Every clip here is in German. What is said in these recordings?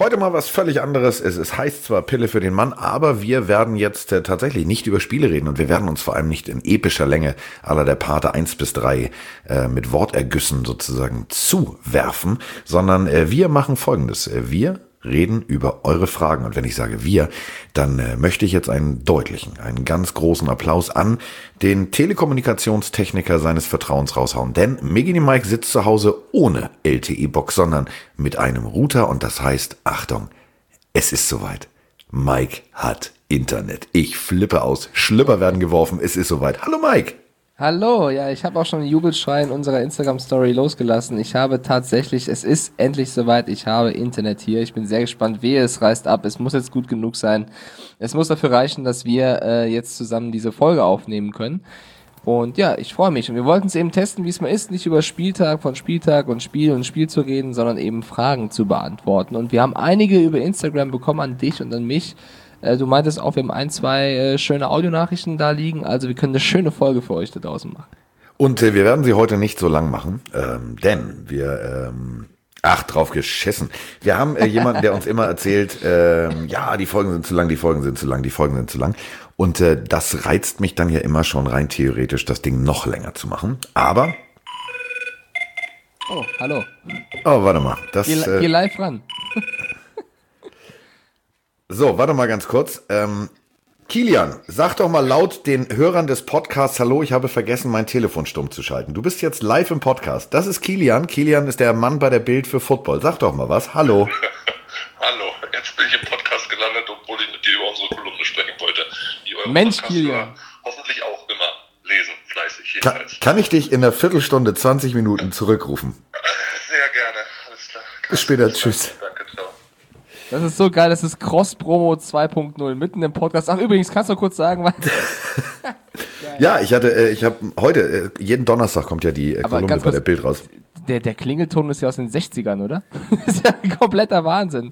Heute mal was völlig anderes. Es heißt zwar Pille für den Mann, aber wir werden jetzt tatsächlich nicht über Spiele reden und wir werden uns vor allem nicht in epischer Länge à la der Pate 1 bis 3 mit Wortergüssen sozusagen zuwerfen, sondern wir machen Folgendes. Wir reden über eure Fragen. Und wenn ich sage wir, dann möchte ich jetzt einen ganz großen Applaus an den Telekommunikationstechniker seines Vertrauens raushauen. Denn Miggy Mike sitzt zu Hause ohne LTE-Box, sondern mit einem Router. Und das heißt, Achtung, es ist soweit. Mike hat Internet. Ich flippe aus. Schlüpper werden geworfen. Es ist soweit. Hallo Mike. Hallo, ja, ich habe auch schon einen Jubelschrei in unserer Instagram-Story losgelassen. Ich habe tatsächlich, es ist endlich soweit, ich habe Internet hier. Ich bin sehr gespannt, es reißt ab. Es muss jetzt gut genug sein. Es muss dafür reichen, dass wir jetzt zusammen diese Folge aufnehmen können. Und ja, ich freue mich. Und wir wollten es eben testen, wie es mal ist, nicht über Spieltag und Spiel zu reden, sondern eben Fragen zu beantworten. Und wir haben einige über Instagram bekommen an dich und an mich. Du meintest auch, wir haben 1, 2 schöne Audionachrichten da liegen, also wir können eine schöne Folge für euch da draußen machen. Und wir werden sie heute nicht so lang machen, denn wir, drauf geschissen. Wir haben jemanden, der uns immer erzählt, die Folgen sind zu lang, die Folgen sind zu lang, die Folgen sind zu lang. Und das reizt mich dann ja immer schon rein theoretisch, das Ding noch länger zu machen. Aber... Oh, hallo. Oh, warte mal. Geh live ran. So, warte mal ganz kurz. Kilian, sag doch mal laut den Hörern des Podcasts, hallo, ich habe vergessen, mein Telefon stumm zu schalten. Du bist jetzt live im Podcast. Das ist Kilian. Kilian ist der Mann bei der Bild für Football. Sag doch mal was. Hallo. Hallo, jetzt bin ich im Podcast gelandet, obwohl ich mit dir über unsere Kolumne sprechen wollte. Die eure Mensch, Kilian. Hoffentlich auch immer lesen, fleißig jedenfalls. Kann ich dich in einer Viertelstunde, 20 Minuten zurückrufen? Sehr gerne, alles klar. Bis später, tschüss. Danke, ciao. Das ist so geil, das ist Cross-Promo 2.0, mitten im Podcast. Ach, übrigens, kannst du kurz sagen, was... Ja, ich habe heute, jeden Donnerstag kommt ja die Kolumne bei der Bild raus. Der Klingelton ist ja aus den 60ern, oder? Das ist ja ein kompletter Wahnsinn.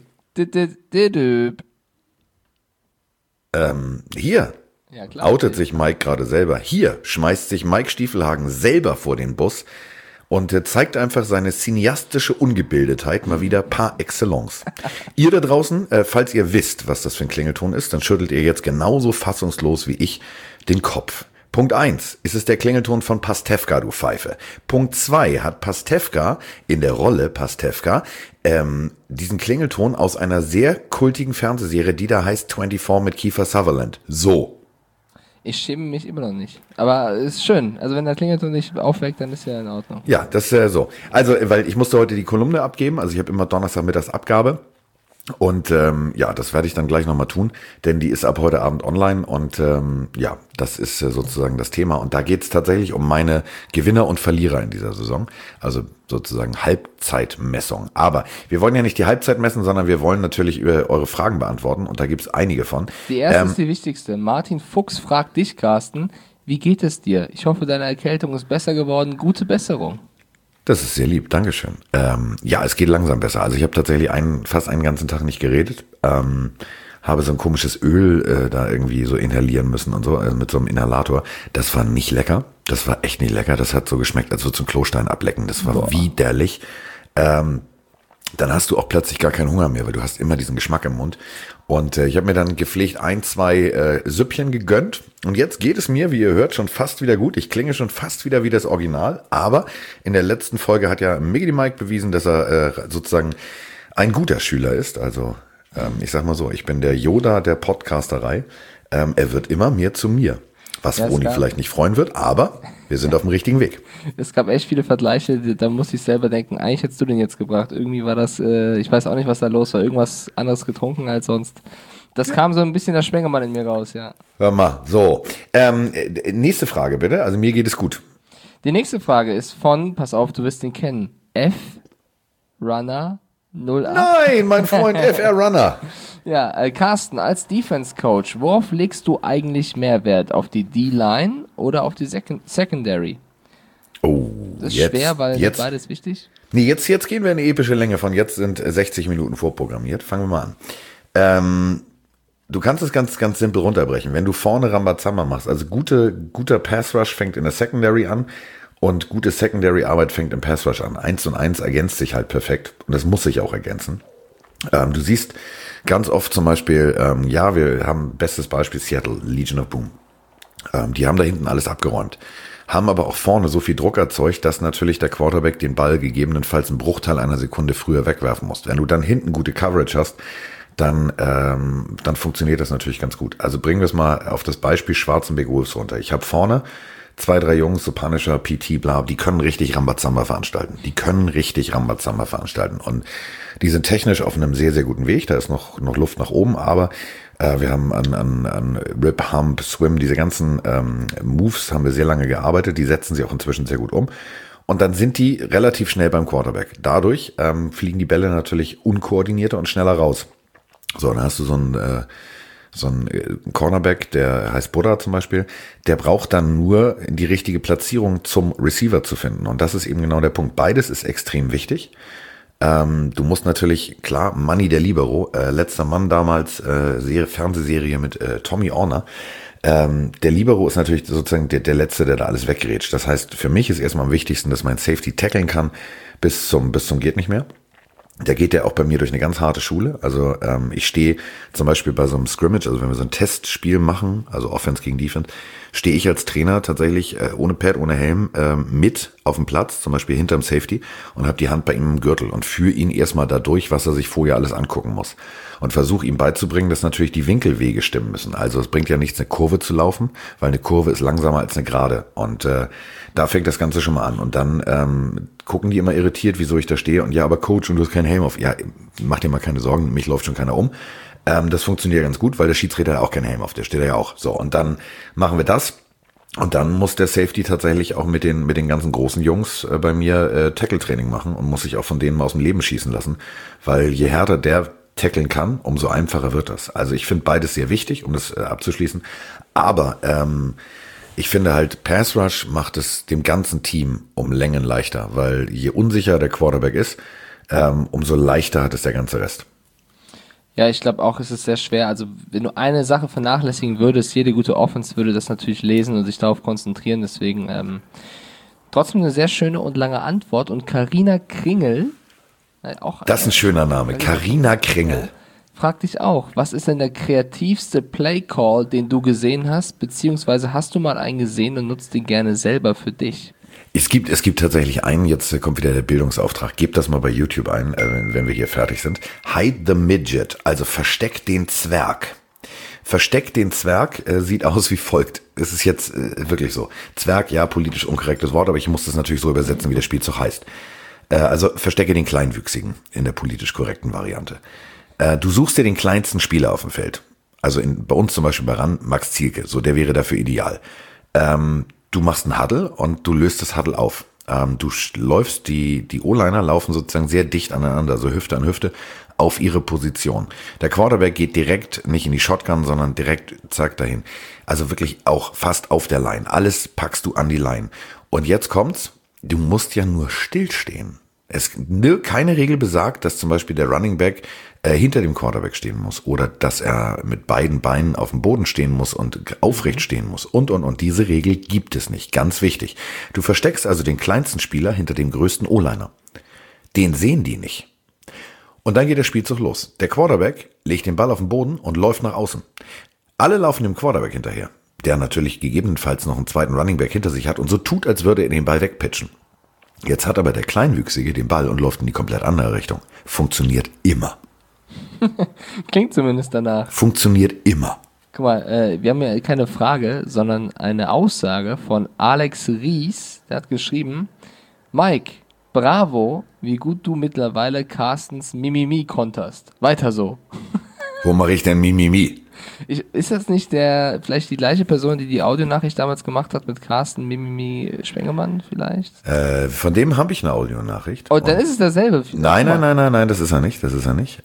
Hier ja, klar, outet sich Mike gerade selber. Hier schmeißt sich Mike Stiefelhagen selber vor den Bus und zeigt einfach seine cineastische Ungebildetheit mal wieder par excellence. Ihr da draußen, falls ihr wisst, was das für ein Klingelton ist, dann schüttelt ihr jetzt genauso fassungslos wie ich den Kopf. Punkt 1, ist es der Klingelton von Pastewka, du Pfeife. Punkt 2, hat Pastewka in der Rolle Pastewka diesen Klingelton aus einer sehr kultigen Fernsehserie, die da heißt 24 mit Kiefer Sutherland. So. Ich schäme mich immer noch nicht. Aber es ist schön. Also wenn der Klingelton nicht aufweckt, dann ist ja in Ordnung. Ja, das ist so. Also, weil ich musste heute die Kolumne abgeben. Also ich habe immer Donnerstagmittags Abgabe. Und das werde ich dann gleich nochmal tun, denn die ist ab heute Abend online und das ist sozusagen das Thema. Und da geht es tatsächlich um meine Gewinner und Verlierer in dieser Saison, also sozusagen Halbzeitmessung. Aber wir wollen ja nicht die Halbzeit messen, sondern wir wollen natürlich über eure Fragen beantworten und da gibt es einige von. Die erste ist die wichtigste. Martin Fuchs fragt dich, Carsten, wie geht es dir? Ich hoffe, deine Erkältung ist besser geworden. Gute Besserung. Das ist sehr lieb, Dankeschön. Es geht langsam besser. Also ich habe tatsächlich fast einen ganzen Tag nicht geredet, habe so ein komisches Öl da irgendwie so inhalieren müssen und so, also mit so einem Inhalator. Das war nicht lecker, das war echt nicht lecker. Das hat so geschmeckt, als würde so ein Klostein ablecken. Das war widerlich. Dann hast du auch plötzlich gar keinen Hunger mehr, weil du hast immer diesen Geschmack im Mund. Und ich habe mir dann gepflegt 1, 2 Süppchen gegönnt. Und jetzt geht es mir, wie ihr hört, schon fast wieder gut. Ich klinge schon fast wieder wie das Original. Aber in der letzten Folge hat ja Miggy Mike bewiesen, dass er sozusagen ein guter Schüler ist. Also ich sag mal so, ich bin der Yoda der Podcasterei. Er wird immer mehr zu mir. Was Roni vielleicht nicht freuen wird, aber wir sind auf dem richtigen Weg. Es gab echt viele Vergleiche, da musste ich selber denken, eigentlich hättest du den jetzt gebracht. Irgendwie war das, ich weiß auch nicht, was da los war, irgendwas anderes getrunken als sonst. Das kam so ein bisschen der Schwengemann in mir raus, ja. Hör mal, so. Nächste Frage bitte, also mir geht es gut. Die nächste Frage ist von, pass auf, du wirst den kennen, F-Runner 08. Nein, mein Freund FR Runner. Ja, Carsten, als Defense-Coach, worauf legst du eigentlich mehr Wert? Auf die D-Line oder auf die Secondary? Oh, das ist schwer, weil beides wichtig. Nee, jetzt gehen wir in eine epische Länge von, jetzt sind 60 Minuten vorprogrammiert. Fangen wir mal an. Du kannst es ganz, ganz simpel runterbrechen. Wenn du vorne Rambazamba machst, also guter Pass-Rush fängt in der Secondary an und gute Secondary-Arbeit fängt im Pass-Rush an. 1 und 1 ergänzt sich halt perfekt und das muss sich auch ergänzen. Du siehst ganz oft zum Beispiel, wir haben bestes Beispiel Seattle, Legion of Boom. Die haben da hinten alles abgeräumt, haben aber auch vorne so viel Druck erzeugt, dass natürlich der Quarterback den Ball gegebenenfalls einen Bruchteil einer Sekunde früher wegwerfen muss. Wenn du dann hinten gute Coverage hast, dann funktioniert das natürlich ganz gut. Also bringen wir es mal auf das Beispiel Schwarzenberg Wolves runter. Ich habe vorne 2, 3 Jungs, so Punisher, PT, bla, die können richtig Rambazamba veranstalten. Und die sind technisch auf einem sehr, sehr guten Weg. Da ist noch Luft nach oben, aber wir haben an Rip, Hump, Swim, diese ganzen Moves haben wir sehr lange gearbeitet. Die setzen sie auch inzwischen sehr gut um. Und dann sind die relativ schnell beim Quarterback. Dadurch fliegen die Bälle natürlich unkoordinierter und schneller raus. So, dann hast du so ein Cornerback, der heißt Buddha zum Beispiel, der braucht dann nur die richtige Platzierung zum Receiver zu finden. Und das ist eben genau der Punkt. Beides ist extrem wichtig. Du musst natürlich, klar, Manny der Libero, letzter Mann damals, Fernsehserie mit Tommy Orner. Der Libero ist natürlich sozusagen der Letzte, der da alles weggerätscht. Das heißt, für mich ist erstmal am wichtigsten, dass mein Safety tackeln kann bis zum geht nicht mehr. Da geht der auch bei mir durch eine ganz harte Schule. Also ich stehe zum Beispiel bei so einem Scrimmage, also wenn wir so ein Testspiel machen, also Offense gegen Defense, stehe ich als Trainer tatsächlich ohne Pad, ohne Helm mit auf dem Platz, zum Beispiel hinterm Safety und habe die Hand bei ihm im Gürtel und führe ihn erstmal dadurch, was er sich vorher alles angucken muss. Und versuche ihm beizubringen, dass natürlich die Winkelwege stimmen müssen. Also es bringt ja nichts, eine Kurve zu laufen, weil eine Kurve ist langsamer als eine Gerade. Und da fängt das Ganze schon mal an. Und dann gucken die immer irritiert, wieso ich da stehe. Und ja, aber Coach, und du hast keinen Helm auf. Ja, mach dir mal keine Sorgen, mich läuft schon keiner um. Das funktioniert ganz gut, weil der Schiedsrichter hat auch keinen Helm auf, der steht ja auch. So, und dann machen wir das. Und dann muss der Safety tatsächlich auch mit den ganzen großen Jungs bei mir Tackle-Training machen und muss sich auch von denen mal aus dem Leben schießen lassen. Weil je härter der tackeln kann, umso einfacher wird das. Also ich finde beides sehr wichtig, um das abzuschließen. Aber ich finde halt, Pass Rush macht es dem ganzen Team um Längen leichter, weil je unsicher der Quarterback ist, umso leichter hat es der ganze Rest. Ja, ich glaube auch, es ist sehr schwer. Also wenn du eine Sache vernachlässigen würdest, jede gute Offense würde das natürlich lesen und sich darauf konzentrieren. Deswegen trotzdem eine sehr schöne und lange Antwort. Und Carina Kringel, auch das ist ein schöner Name, Carina Kringel. Frag dich auch, was ist denn der kreativste Play-Call, den du gesehen hast, beziehungsweise hast du mal einen gesehen und nutzt den gerne selber für dich? Es gibt tatsächlich einen, jetzt kommt wieder der Bildungsauftrag, gebt das mal bei YouTube ein, wenn wir hier fertig sind. Hide the Midget, also versteck den Zwerg. Versteck den Zwerg sieht aus wie folgt. Es ist jetzt wirklich so. Zwerg, ja, politisch unkorrektes Wort, aber ich muss das natürlich so übersetzen, wie der Spielzug heißt. Also verstecke den Kleinwüchsigen in der politisch korrekten Variante. Du suchst dir den kleinsten Spieler auf dem Feld. Also bei uns zum Beispiel bei RAN, Max Zielke, so der wäre dafür ideal. Du machst einen Huddle und du löst das Huddle auf. Du läufst, die O-Liner laufen sozusagen sehr dicht aneinander, so Hüfte an Hüfte, auf ihre Position. Der Quarterback geht direkt, nicht in die Shotgun, sondern direkt, zack, dahin. Also wirklich auch fast auf der Line. Alles packst du an die Line. Und jetzt kommt's, du musst ja nur stillstehen. Keine Regel besagt, dass zum Beispiel der Running Back hinter dem Quarterback stehen muss oder dass er mit beiden Beinen auf dem Boden stehen muss und aufrecht stehen muss und. Diese Regel gibt es nicht. Ganz wichtig. Du versteckst also den kleinsten Spieler hinter dem größten O-Liner. Den sehen die nicht. Und dann geht der Spielzug los. Der Quarterback legt den Ball auf den Boden und läuft nach außen. Alle laufen dem Quarterback hinterher, der natürlich gegebenenfalls noch einen zweiten Running Back hinter sich hat und so tut, als würde er den Ball wegpitchen. Jetzt hat aber der Kleinwüchsige den Ball und läuft in die komplett andere Richtung. Funktioniert immer. Klingt zumindest danach. Funktioniert immer. Guck mal, wir haben ja keine Frage, sondern eine Aussage von Alex Ries. Der hat geschrieben, Mike, bravo, wie gut du mittlerweile Carstens Mimimi konterst. Weiter so. Wo mache ich denn Mimimi? Ist das nicht vielleicht die gleiche Person, die die Audionachricht damals gemacht hat mit Carsten Mimimi Spengemann vielleicht? Von dem habe ich eine Audionachricht. Oh, dann ist es derselbe. Nein, das ist er nicht. Das ist er nicht.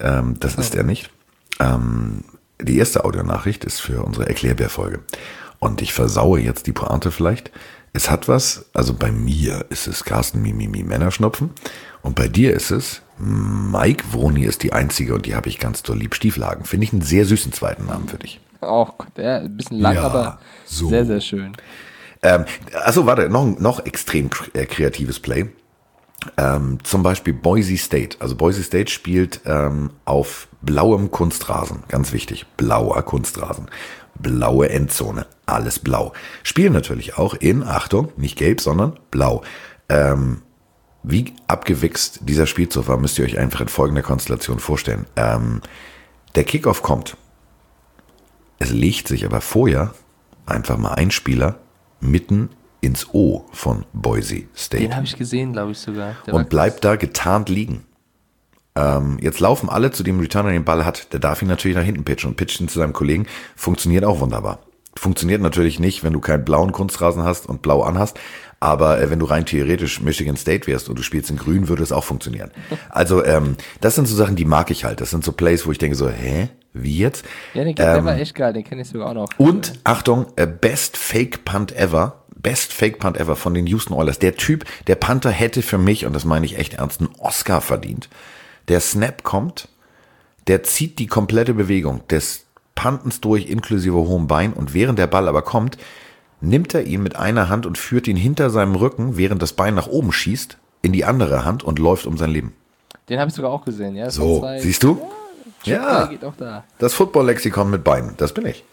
Die erste Audionachricht ist für unsere Erklärbär-Folge. Und ich versaue jetzt die Pointe vielleicht. Es hat was, also bei mir ist es Carsten Mimimi Männerschnupfen und bei dir ist es Mike Vroni ist die einzige und die habe ich ganz doll lieb. Stieflagen. Finde ich einen sehr süßen zweiten Namen für dich. Auch der ein bisschen lang, ja, aber so. Sehr, sehr schön. Achso, warte, noch extrem kreatives Play. Zum Beispiel Boise State. Also Boise State spielt auf blauem Kunstrasen. Ganz wichtig, blauer Kunstrasen. Blaue Endzone. Alles blau. Spielen natürlich auch in, Achtung, nicht gelb, sondern blau. Wie abgewichst dieser Spielzug war, müsst ihr euch einfach in folgender Konstellation vorstellen. Der Kickoff kommt. Es legt sich aber vorher einfach mal ein Spieler mitten ins O von Boise State. Den habe ich gesehen, glaube ich sogar. Und bleibt da getarnt liegen. Jetzt laufen alle zu dem Returner, den Ball hat. Der darf ihn natürlich nach hinten pitchen und pitcht ihn zu seinem Kollegen. Funktioniert auch wunderbar. Funktioniert natürlich nicht, wenn du keinen blauen Kunstrasen hast und blau anhast. Aber wenn du rein theoretisch Michigan State wärst und du spielst in grün, würde es auch funktionieren. Also das sind so Sachen, die mag ich halt. Das sind so Plays, wo ich denke so, hä? Wie jetzt? Ja, der war echt geil. Den kenne ich sogar auch noch. Und, Achtung, Best Fake Punt ever von den Houston Oilers. Der Typ, der Panther hätte für mich, und das meine ich echt ernst, einen Oscar verdient. Der Snap kommt, der zieht die komplette Bewegung des Puntens durch, inklusive hohem Bein, und während der Ball aber kommt, nimmt er ihn mit einer Hand und führt ihn hinter seinem Rücken, während das Bein nach oben schießt, in die andere Hand und läuft um sein Leben. Den habe ich sogar auch gesehen, ja. So, siehst du? Ja, geht auch da. Das Football-Lexikon mit Beinen, das bin ich.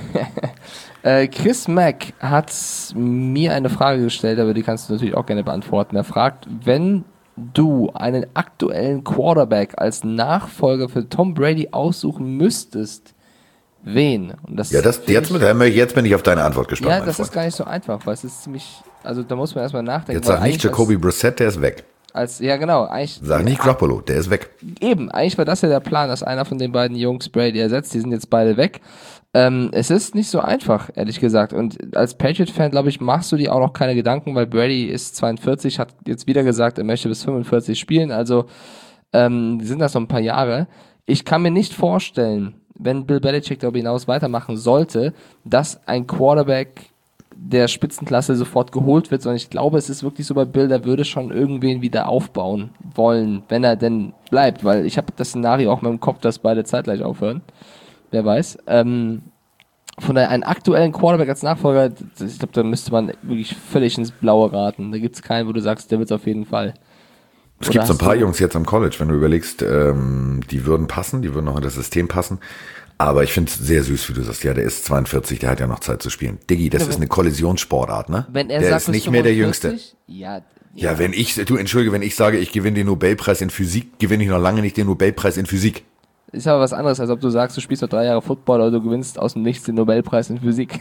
Chris Mack hat mir eine Frage gestellt, aber die kannst du natürlich auch gerne beantworten. Er fragt, wenn du einen aktuellen Quarterback als Nachfolger für Tom Brady aussuchen müsstest, wen? Und das jetzt bin ich auf deine Antwort gespannt. Ja, das ist gar nicht so einfach, weil es ist ziemlich, also da muss man erstmal nachdenken. Jetzt sag nicht Jacoby Brissett, der ist weg. Ja, genau. Sag nicht Garoppolo, der ist weg. Eben, eigentlich war das ja der Plan, dass einer von den beiden Jungs Brady ersetzt. Die sind jetzt beide weg. Es ist nicht so einfach, ehrlich gesagt. Und als Patriot-Fan, glaube ich, machst du dir auch noch keine Gedanken, weil Brady ist 42, hat jetzt wieder gesagt, er möchte bis 45 spielen. Also sind das noch ein paar Jahre. Ich kann mir nicht vorstellen, wenn Bill Belichick darüber hinaus weitermachen sollte, dass ein Quarterback der Spitzenklasse sofort geholt wird, sondern ich glaube, es ist wirklich so bei Bill, der würde schon irgendwen wieder aufbauen wollen, wenn er denn bleibt, weil ich habe das Szenario auch mal im Kopf, dass beide zeitgleich aufhören. Wer weiß. Von daher einen aktuellen Quarterback als Nachfolger, ich glaube, da müsste man wirklich völlig ins Blaue raten. Da gibt es keinen, wo du sagst, der wird es auf jeden Fall. Es gibt so ein paar Jungs jetzt am College, wenn du überlegst, die würden passen, die würden auch in das System passen. Aber ich finde es sehr süß, wie du sagst, ja, der ist 42, der hat ja noch Zeit zu spielen. Diggi, das ist eine Kollisionssportart, ne? Wenn er der sagt, ist nicht mehr der Jüngste. Ja, wenn ich sage, ich gewinne den Nobelpreis in Physik, gewinne ich noch lange nicht den Nobelpreis in Physik. Ist aber was anderes, als ob du sagst, du spielst noch 3 Jahre Football oder du gewinnst aus dem Nichts den Nobelpreis in Physik.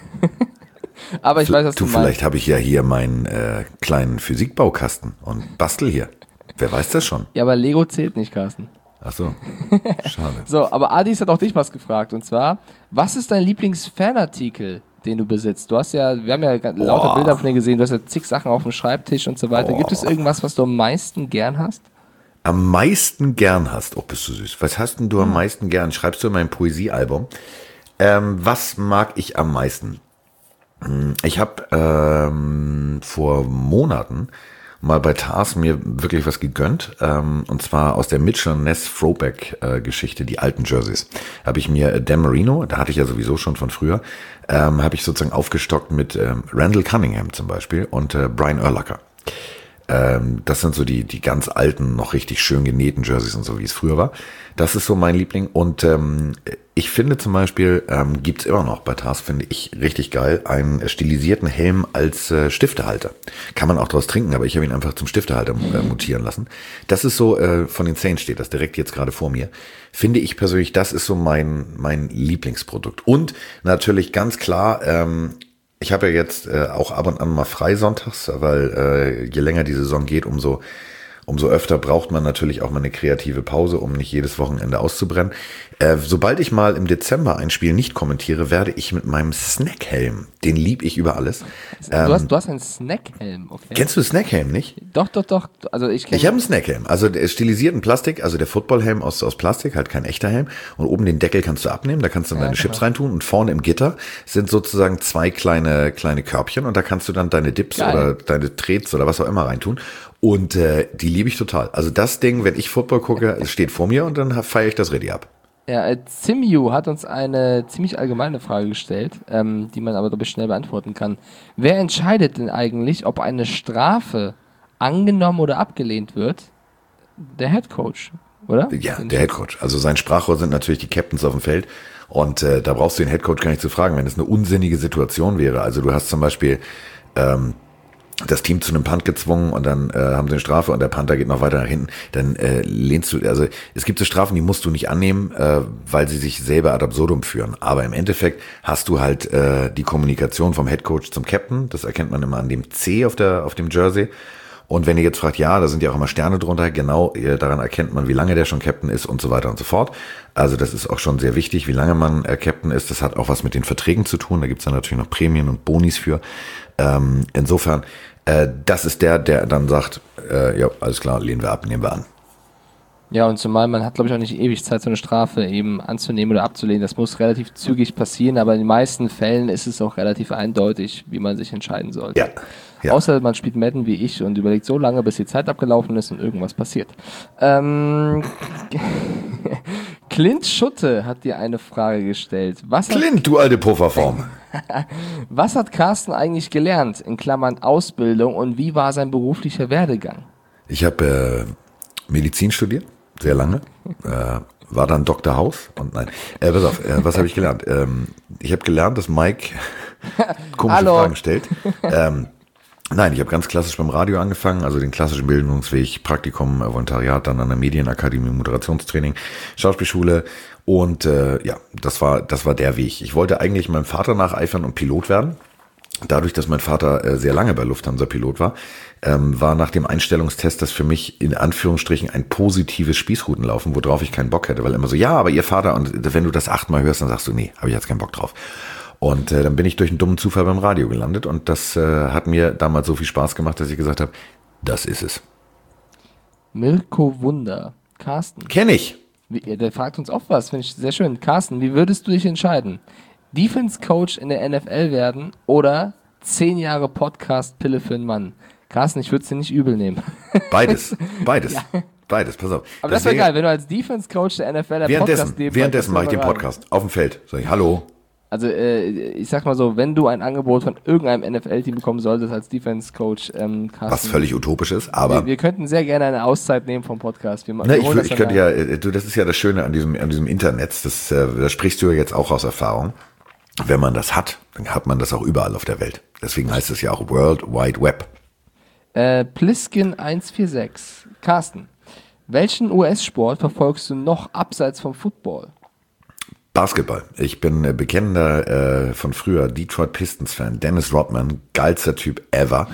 Aber ich weiß, was du meinst. Vielleicht habe ich ja hier meinen kleinen Physikbaukasten und bastel hier. Wer weiß das schon? Ja, aber Lego zählt nicht, Carsten. Ach so, schade. So, aber Adis hat auch dich was gefragt, und zwar, was ist dein Lieblings-Fanartikel, den du besitzt? Wir haben ja lauter Bilder von dir gesehen, du hast ja zig Sachen auf dem Schreibtisch und so weiter. Gibt es irgendwas, was du am meisten gern hast? Am meisten gern hast? Oh, bist du süß. Was hast denn du am meisten gern? Schreibst du in mein Poesiealbum. Was mag ich am meisten? Ich habe vor Monaten mal bei Tars mir wirklich was gegönnt, und zwar aus der Mitchell Ness Throwback Geschichte, die alten Jerseys. Habe ich mir Dan Marino, da hatte ich ja sowieso schon von früher, habe ich sozusagen aufgestockt mit Randall Cunningham zum Beispiel und Brian Urlacher. Das sind so die ganz alten, noch richtig schön genähten Jerseys und so, wie es früher war. Das ist so mein Liebling. Und ich finde zum Beispiel, gibt's immer noch bei Tars, finde ich richtig geil, einen stilisierten Helm als Stiftehalter. Kann man auch draus trinken, aber ich habe ihn einfach zum Stiftehalter mutieren lassen. Das ist so, von den Saints steht das direkt jetzt gerade vor mir. Finde ich persönlich, das ist so mein Lieblingsprodukt. Und natürlich ganz klar, ich habe ja jetzt auch ab und an mal frei sonntags, weil je länger die Saison geht, umso öfter braucht man natürlich auch mal eine kreative Pause, um nicht jedes Wochenende auszubrennen. Sobald ich mal im Dezember ein Spiel nicht kommentiere, werde ich mit meinem Snackhelm, den lieb ich über alles. Du hast einen Snackhelm, okay. Kennst du Snackhelm nicht? Doch. Also ich habe einen Snackhelm, also der stilisierten Plastik, also der Footballhelm aus Plastik, halt kein echter Helm. Und oben den Deckel kannst du abnehmen, da kannst du dann deine Chips reintun. Und vorne im Gitter sind sozusagen 2 kleine Körbchen und da kannst du dann deine Dips oder deine Treats oder was auch immer reintun. Und die liebe ich total. Also das Ding, wenn ich Football gucke, es steht vor mir und dann feiere ich das ready ab. Ja, Zimyu hat uns eine ziemlich allgemeine Frage gestellt, die man aber, glaube ich, schnell beantworten kann. Wer entscheidet denn eigentlich, ob eine Strafe angenommen oder abgelehnt wird? Der Head Coach, oder? Ja, der Head Coach. Also sein Sprachrohr sind natürlich die Captains auf dem Feld. Und da brauchst du den Head Coach gar nicht zu fragen, wenn es eine unsinnige Situation wäre. Also du hast zum Beispiel das Team zu einem Punt gezwungen und dann haben sie eine Strafe und der Panther geht noch weiter nach hinten, dann lehnst du, also es gibt so Strafen, die musst du nicht annehmen, weil sie sich selber ad absurdum führen. Aber im Endeffekt hast du halt die Kommunikation vom Headcoach zum Captain, das erkennt man immer an dem C auf dem Jersey. Und wenn ihr jetzt fragt, ja, da sind ja auch immer Sterne drunter, genau, daran erkennt man, wie lange der schon Captain ist und so weiter und so fort. Also das ist auch schon sehr wichtig, wie lange man Captain ist. Das hat auch was mit den Verträgen zu tun. Da gibt's dann natürlich noch Prämien und Bonis für. Insofern, das ist der dann sagt, ja, alles klar, lehnen wir ab, nehmen wir an. Ja, und zumal man hat, glaube ich, auch nicht ewig Zeit, so eine Strafe eben anzunehmen oder abzulehnen. Das muss relativ zügig passieren, aber in den meisten Fällen ist es auch relativ eindeutig, wie man sich entscheiden sollte. Ja. Ja. Außer man spielt Madden wie ich und überlegt so lange, bis die Zeit abgelaufen ist und irgendwas passiert. Clint Schutte hat dir eine Frage gestellt. Clint, du alte Pufferform. Was hat Carsten eigentlich gelernt, in Klammern Ausbildung, und wie war sein beruflicher Werdegang? Ich habe Medizin studiert, sehr lange. War dann Dr. House und nein. Pass auf, was habe ich gelernt? Ich habe gelernt, dass Mike komische Fragen stellt. Nein, ich habe ganz klassisch beim Radio angefangen, also den klassischen Bildungsweg, Praktikum, Volontariat, dann an der Medienakademie, Moderationstraining, Schauspielschule und ja, das war der Weg. Ich wollte eigentlich meinem Vater nacheifern und Pilot werden. Dadurch, dass mein Vater sehr lange bei Lufthansa Pilot war, war nach dem Einstellungstest das für mich in Anführungsstrichen ein positives Spießrutenlaufen, worauf ich keinen Bock hätte, weil immer so, ja, aber ihr Vater, und wenn du das 8-mal hörst, dann sagst du, nee, habe ich jetzt keinen Bock drauf. Und dann bin ich durch einen dummen Zufall beim Radio gelandet und das hat mir damals so viel Spaß gemacht, dass ich gesagt habe, das ist es. Mirko Wunder. Carsten. Kenn ich. Der fragt uns auch was, finde ich sehr schön. Carsten, wie würdest du dich entscheiden? Defense Coach in der NFL werden oder 10 Jahre Podcast Pille für einen Mann? Carsten, ich würde es dir nicht übel nehmen. Beides. Ja. Beides, pass auf. Aber das wäre geil, wenn du als Defense Coach der NFL Währenddessen mache ich den Podcast auf dem Feld. Sag ich, hallo. Also ich sag mal so, wenn du ein Angebot von irgendeinem NFL-Team bekommen solltest als Defense-Coach, Carsten, was völlig utopisch ist, aber wir könnten sehr gerne eine Auszeit nehmen vom Podcast. Ich könnte ja, das ist ja das Schöne an diesem Internet, da sprichst du ja jetzt auch aus Erfahrung. Wenn man das hat, dann hat man das auch überall auf der Welt. Deswegen heißt es ja auch World Wide Web. Pliskin 146. Carsten, welchen US-Sport verfolgst du noch abseits vom Football? Basketball. Ich bin bekennender von früher Detroit Pistons-Fan. Dennis Rodman, geilster Typ ever.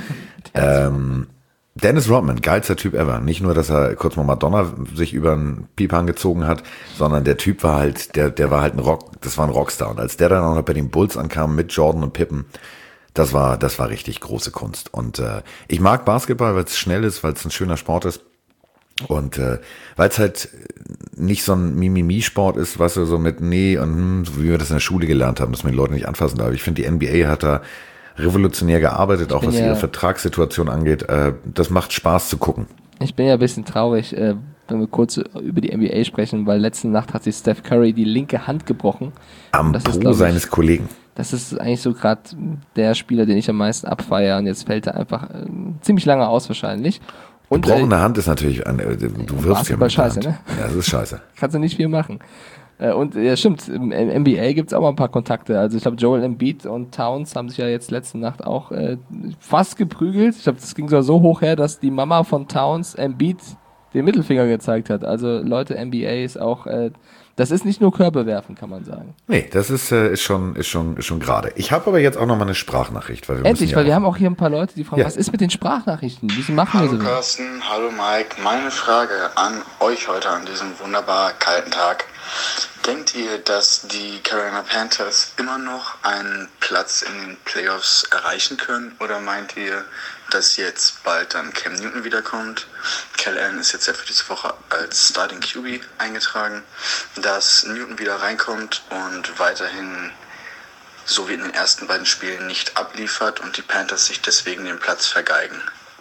Dennis Rodman, geilster Typ ever. Nicht nur, dass er kurz mal Madonna sich über einen Pipan gezogen hat, sondern der Typ war halt, der war halt das war ein Rockstar. Und als der dann auch noch bei den Bulls ankam mit Jordan und Pippen, das war richtig große Kunst. Und ich mag Basketball, weil es schnell ist, weil es ein schöner Sport ist. Und weil es halt nicht so ein Mimimi-Sport ist, was so mit nee und so wie wir das in der Schule gelernt haben, dass man die Leute nicht anfassen darf. Ich finde, die NBA hat da revolutionär gearbeitet, auch was ihre Vertragssituation angeht. Das macht Spaß zu gucken. Ich bin ja ein bisschen traurig, wenn wir kurz über die NBA sprechen, weil letzte Nacht hat sich Steph Curry die linke Hand gebrochen. Am Po seines Kollegen. Das ist eigentlich so gerade der Spieler, den ich am meisten abfeiere, und jetzt fällt er einfach ziemlich lange aus wahrscheinlich. Und gebrochene Hand ist natürlich, du wirfst ja mit scheiße, ne? Ja, das ist scheiße. Kannst du nicht viel machen. Und ja, stimmt, im NBA gibt es auch mal ein paar Kontakte. Also ich glaube, Joel Embiid und Towns haben sich ja jetzt letzte Nacht auch fast geprügelt. Ich glaube, das ging sogar so hoch her, dass die Mama von Towns Embiid den Mittelfinger gezeigt hat. Also Leute, NBA ist auch, das ist nicht nur Körbe werfen, kann man sagen. Nee, das ist schon gerade. Ich habe aber jetzt auch noch mal eine Sprachnachricht. Weil wir haben auch hier ein paar Leute, die fragen, was ist mit den Sprachnachrichten? Wieso machen wir so? Hallo Carsten, hallo Mike. Meine Frage an euch heute an diesem wunderbar kalten Tag. Denkt ihr, dass die Carolina Panthers immer noch einen Platz in den Playoffs erreichen können? Oder meint ihr, dass jetzt bald dann Cam Newton wiederkommt? Cal Allen ist jetzt ja für diese Woche als Starting QB eingetragen. Dass Newton wieder reinkommt und weiterhin so wie in den ersten beiden Spielen nicht abliefert und die Panthers sich deswegen den Platz vergeigen?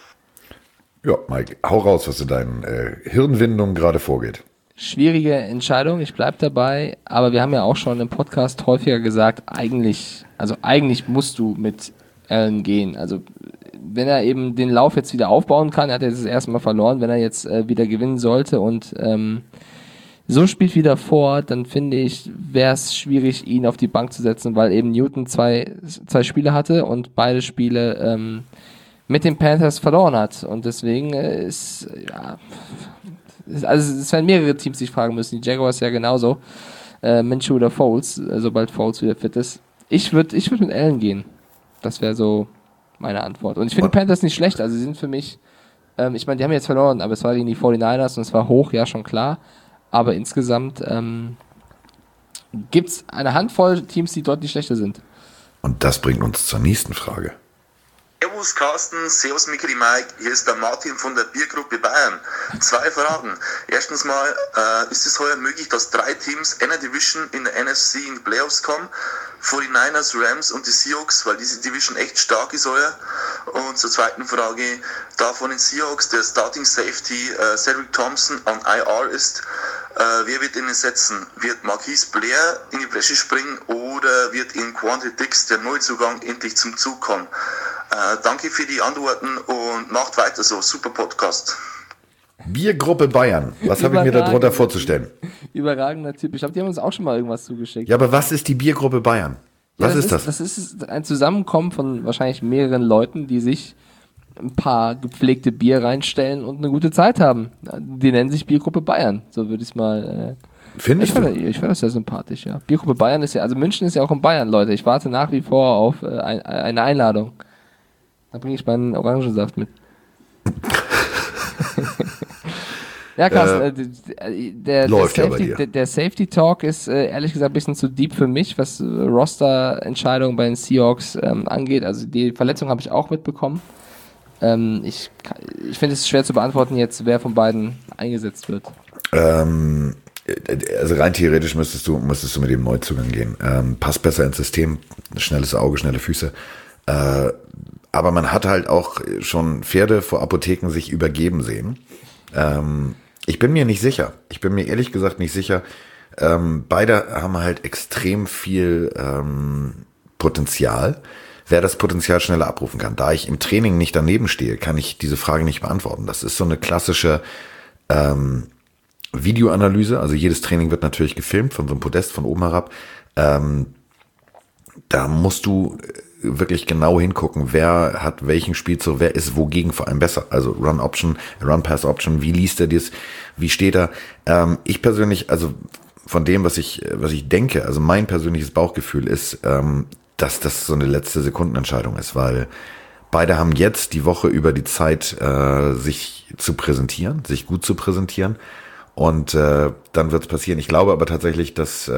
Ja, Mike, hau raus, was in deinen Hirnwindungen gerade vorgeht. Schwierige Entscheidung, ich bleib dabei, aber wir haben ja auch schon im Podcast häufiger gesagt, eigentlich musst du mit Allen gehen. Also wenn er eben den Lauf jetzt wieder aufbauen kann, er hat jetzt das erste Mal verloren, wenn er jetzt wieder gewinnen sollte und so spielt wie davor, dann finde ich, wäre es schwierig, ihn auf die Bank zu setzen, weil eben Newton zwei Spiele hatte und beide Spiele mit den Panthers verloren hat. Und deswegen also es werden mehrere Teams sich fragen müssen. Die Jaguars ja genauso. Minshew oder Foles, sobald Foles wieder fit ist. Ich würd mit Allen gehen. Das wäre so meine Antwort. Und ich finde die Panthers nicht schlecht. Also sie sind für mich, ich meine, die haben jetzt verloren, aber es war gegen die 49ers und es war hoch, ja, schon klar. Aber insgesamt gibt es eine Handvoll Teams, die deutlich schlechter sind. Und das bringt uns zur nächsten Frage. Servus Carsten, servus Mickey Mike, hier ist der Martin von der Biergruppe Bayern. 2 Fragen. Erstens mal, ist es heuer möglich, dass 3 Teams einer Division in der NFC in die Playoffs kommen? 49ers, Rams und die Seahawks, weil diese Division echt stark ist heuer. Und zur zweiten Frage, da von den Seahawks der Starting Safety Cedric Thompson an IR ist, wer wird ihn ersetzen? Wird Marquise Blair in die Bresche springen oder wird in Quandre Diggs der Neuzugang endlich zum Zug kommen? Danke für die Antworten und macht weiter so. Super Podcast. Biergruppe Bayern. Was habe ich mir darunter vorzustellen? Überragender Typ. Ich glaube, die haben uns auch schon mal irgendwas zugeschickt. Ja, aber was ist die Biergruppe Bayern? Was ist das? Das ist ein Zusammenkommen von wahrscheinlich mehreren Leuten, die sich ein paar gepflegte Bier reinstellen und eine gute Zeit haben. Die nennen sich Biergruppe Bayern. So würde ich es mal... Findest du? Ich finde das sehr sympathisch, ja. Biergruppe Bayern ist ja... Also München ist ja auch in Bayern, Leute. Ich warte nach wie vor auf eine Einladung. Da bringe ich meinen Orangensaft mit. Ja, Carsten, der Safety Talk ist ehrlich gesagt ein bisschen zu deep für mich, was Roster-Entscheidungen bei den Seahawks angeht. Also die Verletzung habe ich auch mitbekommen. Ich finde es schwer zu beantworten jetzt, wer von beiden eingesetzt wird. Also rein theoretisch müsstest du mit dem Neuzugang gehen. Passt besser ins System, schnelles Auge, schnelle Füße. Aber man hat halt auch schon Pferde vor Apotheken sich übergeben sehen. Ich bin mir nicht sicher. Ich bin mir ehrlich gesagt nicht sicher. Beide haben halt extrem viel Potenzial. Wer das Potenzial schneller abrufen kann. Da ich im Training nicht daneben stehe, kann ich diese Frage nicht beantworten. Das ist so eine klassische Videoanalyse. Also jedes Training wird natürlich gefilmt von so einem Podest von oben herab. Da musst du wirklich genau hingucken, wer hat welchen Spielzug, wer ist wogegen vor allem besser. Also Run-Option, Run-Pass-Option, wie liest er das, wie steht er. Ich persönlich, also von dem, was ich denke, also mein persönliches Bauchgefühl ist, dass das so eine letzte Sekundenentscheidung ist, weil beide haben jetzt die Woche über die Zeit, sich zu präsentieren, sich gut zu präsentieren und dann wird es passieren. Ich glaube aber tatsächlich, dass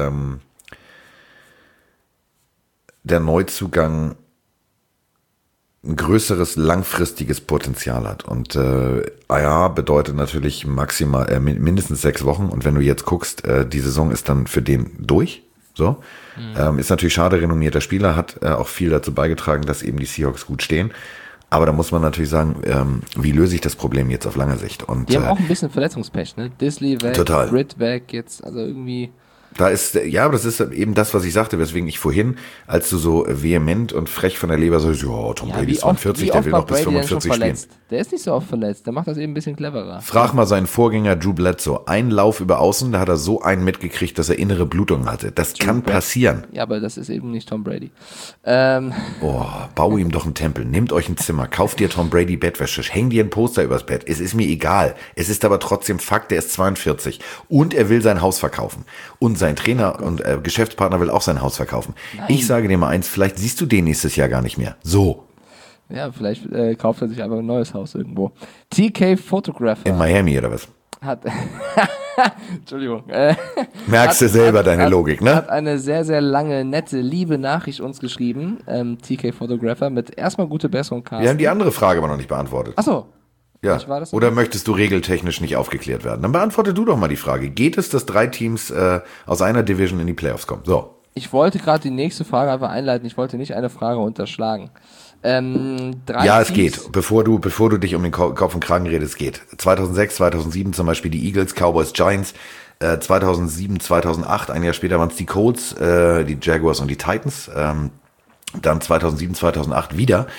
der Neuzugang ein größeres langfristiges Potenzial hat. Und IR bedeutet natürlich maximal mindestens 6 Wochen. Und wenn du jetzt guckst, die Saison ist dann für den durch. So. Ist natürlich schade, renommierter Spieler, hat auch viel dazu beigetragen, dass eben die Seahawks gut stehen. Aber da muss man natürlich sagen, wie löse ich das Problem jetzt auf lange Sicht? Und die haben auch ein bisschen Verletzungspech, ne? Disley weg, total. Britt weg, jetzt, also irgendwie... Da ist, ja, das ist eben das, was ich sagte, weswegen ich vorhin, als du so vehement und frech von der Leber so, ja, Tom Brady ist 42, der will noch bis 45 spielen. Der ist nicht so oft verletzt, der macht das eben ein bisschen cleverer. Frag mal seinen Vorgänger Drew Bledsoe. Ein Lauf über Außen, da hat er so einen mitgekriegt, dass er innere Blutungen hatte. Das kann passieren. Ja, aber das ist eben nicht Tom Brady. Bau ihm doch einen Tempel, nehmt euch ein Zimmer, kauft dir Tom Brady Bettwäsche, häng dir ein Poster übers Bett. Es ist mir egal. Es ist aber trotzdem Fakt, der ist 42 und er will sein Haus verkaufen. Und sein Trainer und Geschäftspartner will auch sein Haus verkaufen. Nein. Ich sage dir mal eins, vielleicht siehst du den nächstes Jahr gar nicht mehr. So. Ja, vielleicht kauft er sich einfach ein neues Haus irgendwo. TK Photographer. In Miami oder was? Entschuldigung. Merkst du selber deine Logik, ne? Hat eine sehr, sehr lange, nette, liebe Nachricht uns geschrieben. TK Photographer mit erstmal gute Besserung, Carsten. Wir haben die andere Frage aber noch nicht beantwortet. Achso. Ja. Oder möchtest du regeltechnisch nicht aufgeklärt werden? Dann beantworte du doch mal die Frage. Geht es, dass 3 Teams aus einer Division in die Playoffs kommen? So. Ich wollte gerade die nächste Frage einfach einleiten. Ich wollte nicht eine Frage unterschlagen. Es geht. Bevor du dich um den Kopf und Kragen redest, es geht. 2006, 2007 zum Beispiel die Eagles, Cowboys, Giants. 2007, 2008, ein Jahr später waren es die Colts, die Jaguars und die Titans. Dann 2007, 2008 wieder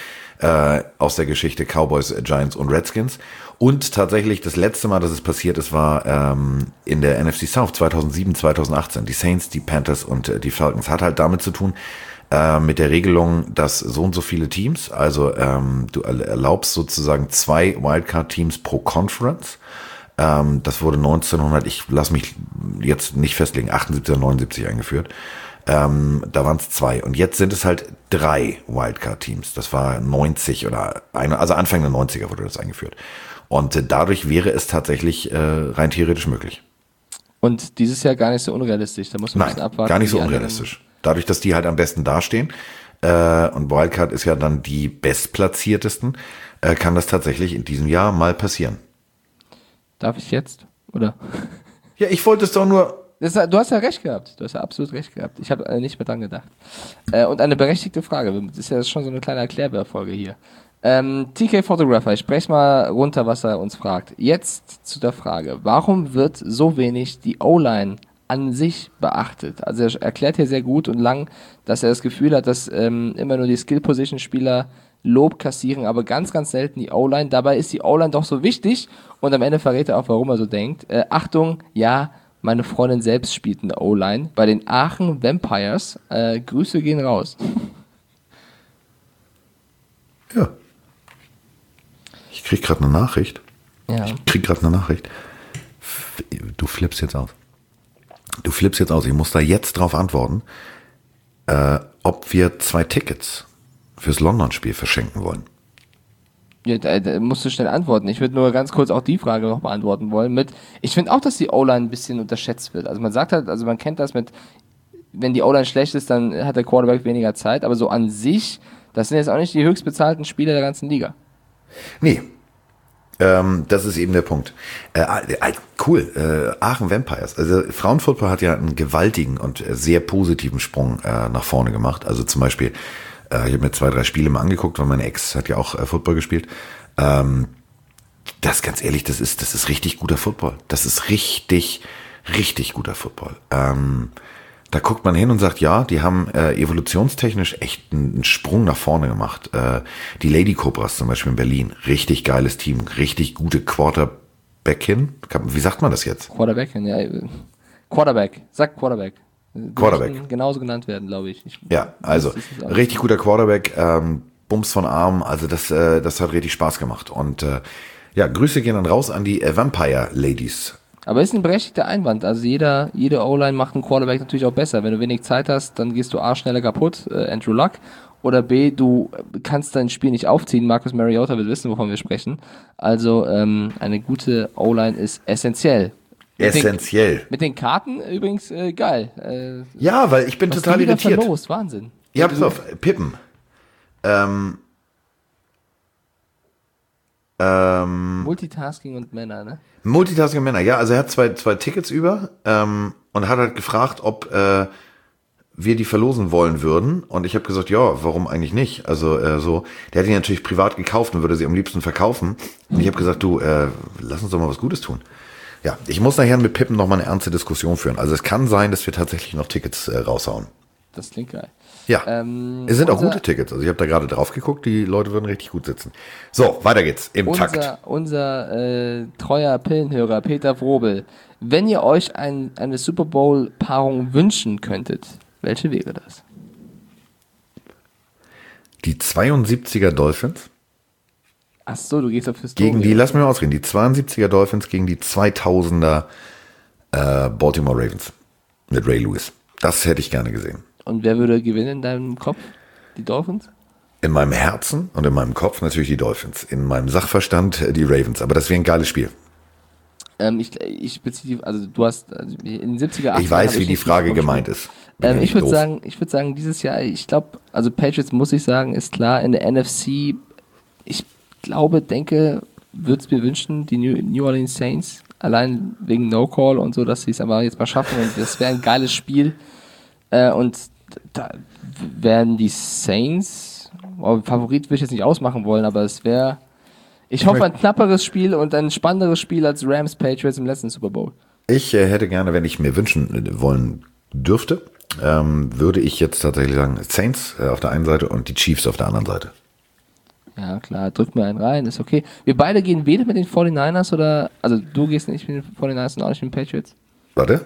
aus der Geschichte Cowboys, Giants und Redskins. Und tatsächlich das letzte Mal, dass es passiert ist, war in der NFC South 2007, 2018. Die Saints, die Panthers und die Falcons. Hat halt damit zu tun, mit der Regelung, dass so und so viele Teams, also du erlaubst sozusagen 2 Wildcard-Teams pro Conference. Das wurde 1900, ich lasse mich jetzt nicht festlegen, 78 oder 79 eingeführt. Da waren es 2. Und jetzt sind es halt 3 Wildcard-Teams. Das war 90 oder also Anfang der 90er wurde das eingeführt. Und dadurch wäre es tatsächlich rein theoretisch möglich. Und dieses Jahr gar nicht so unrealistisch. Da muss man ein bisschen abwarten. Gar nicht so unrealistisch. Dadurch, dass die halt am besten dastehen, und Wildcard ist ja dann die bestplatziertesten, kann das tatsächlich in diesem Jahr mal passieren. Darf ich jetzt? Oder? Ja, ich wollte es doch nur... Du hast ja recht gehabt. Du hast ja absolut recht gehabt. Ich habe nicht mehr dran gedacht. Und eine berechtigte Frage. Das ist ja schon so eine kleine Erklärbärfolge hier. TK Photographer, ich spreche mal runter, was er uns fragt. Jetzt zu der Frage. Warum wird so wenig die O-Line an sich beachtet? Also er erklärt hier sehr gut und lang, dass er das Gefühl hat, dass immer nur die Skill-Position-Spieler Lob kassieren, aber ganz, ganz selten die O-Line. Dabei ist die O-Line doch so wichtig und am Ende verrät er auch, warum er so denkt. Achtung, ja, meine Freundin selbst spielt in der O-Line bei den Aachen Vampires. Grüße gehen raus. Ja. Ich krieg gerade eine Nachricht. Ja. Du flippst jetzt aus. Ich muss da jetzt drauf antworten, ob wir 2 Tickets fürs London-Spiel verschenken wollen. Ja, da musst du schnell antworten. Ich würde nur ganz kurz auch die Frage noch beantworten wollen ich finde auch, dass die O-Line ein bisschen unterschätzt wird. Also man sagt halt, also man kennt das mit, wenn die O-Line schlecht ist, dann hat der Quarterback weniger Zeit, aber so an sich, das sind jetzt auch nicht die höchstbezahlten Spieler der ganzen Liga. Nee. Das ist eben der Punkt. Cool, Aachen Vampires. Also Frauenfootball hat ja einen gewaltigen und sehr positiven Sprung nach vorne gemacht. Also zum Beispiel, ich habe mir 2, 3 Spiele mal angeguckt, weil meine Ex hat ja auch Football gespielt. Das ganz ehrlich, das ist richtig guter Football. Das ist richtig, richtig guter Football. Da guckt man hin und sagt, ja, die haben evolutionstechnisch echt einen Sprung nach vorne gemacht. Die Lady Cobras zum Beispiel in Berlin, richtig geiles Team, richtig gute Quarterbackin. Wie sagt man das jetzt? Quarterbackin, ja. Quarterback, sag Quarterback. Quarterback. Genauso genannt werden, glaube ich. Ja, also richtig guter Quarterback, Bums von Arm, also das hat richtig Spaß gemacht. Und ja, Grüße gehen dann raus an die Vampire Ladies. Aber ist ein berechtigter Einwand. Also jede O-Line macht einen Quarterback natürlich auch besser. Wenn du wenig Zeit hast, dann gehst du A, schneller kaputt, Andrew Luck. Oder B, du kannst dein Spiel nicht aufziehen. Marcus Mariota wird wissen, wovon wir sprechen. Also eine gute O-Line ist essentiell. Mit den Karten übrigens geil. Ja, weil ich bin total irritiert. Verlost, Wahnsinn. Ja, pass auf, Pippen. Multitasking und Männer, ne? Multitasking und Männer, ja. Also er hat zwei Tickets über und hat halt gefragt, ob wir die verlosen wollen würden. Und ich habe gesagt, ja, warum eigentlich nicht? Also so, der hat die natürlich privat gekauft und würde sie am liebsten verkaufen. Und ich habe gesagt, du, lass uns doch mal was Gutes tun. Ja, ich muss nachher mit Pippen noch mal eine ernste Diskussion führen. Also es kann sein, dass wir tatsächlich noch Tickets raushauen. Das klingt geil. Ja, es sind auch gute Tickets. Also ich habe da gerade drauf geguckt, die Leute würden richtig gut sitzen. So, weiter geht's im Takt. Unser treuer Pillenhörer Peter Wrobel, wenn ihr euch eine Super Bowl-Paarung wünschen könntet, welche wäre das? Die 72er Dolphins. Ach so, du gehst auf Historie. Lass mich mal ausreden, die 72er Dolphins gegen die 2000er Baltimore Ravens mit Ray Lewis. Das hätte ich gerne gesehen. Und wer würde gewinnen in deinem Kopf? Die Dolphins? In meinem Herzen und in meinem Kopf natürlich die Dolphins. In meinem Sachverstand die Ravens. Aber das wäre ein geiles Spiel. Ich beziehe, also du hast in den 70er, 80er. Ich weiß, wie die Frage gemeint ist. Ich würde sagen, dieses Jahr, ich glaube, also Patriots muss ich sagen, ist klar, in der NFC, ich denke, würde es mir wünschen, die New Orleans Saints, allein wegen No-Call und so, dass sie es aber jetzt mal schaffen und das wäre ein geiles Spiel. Und da werden die Saints, Favorit würde ich jetzt nicht ausmachen wollen, aber es wäre, ich hoffe, ein knapperes Spiel und ein spannenderes Spiel als Rams Patriots im letzten Super Bowl. Ich hätte gerne, wenn ich mir wünschen wollen dürfte, würde ich jetzt tatsächlich sagen, Saints auf der einen Seite und die Chiefs auf der anderen Seite. Ja, klar, drück mir einen rein, ist okay. Wir beide gehen weder mit den 49ers oder, also du gehst nicht mit den 49ers und auch nicht mit den Patriots? Warte.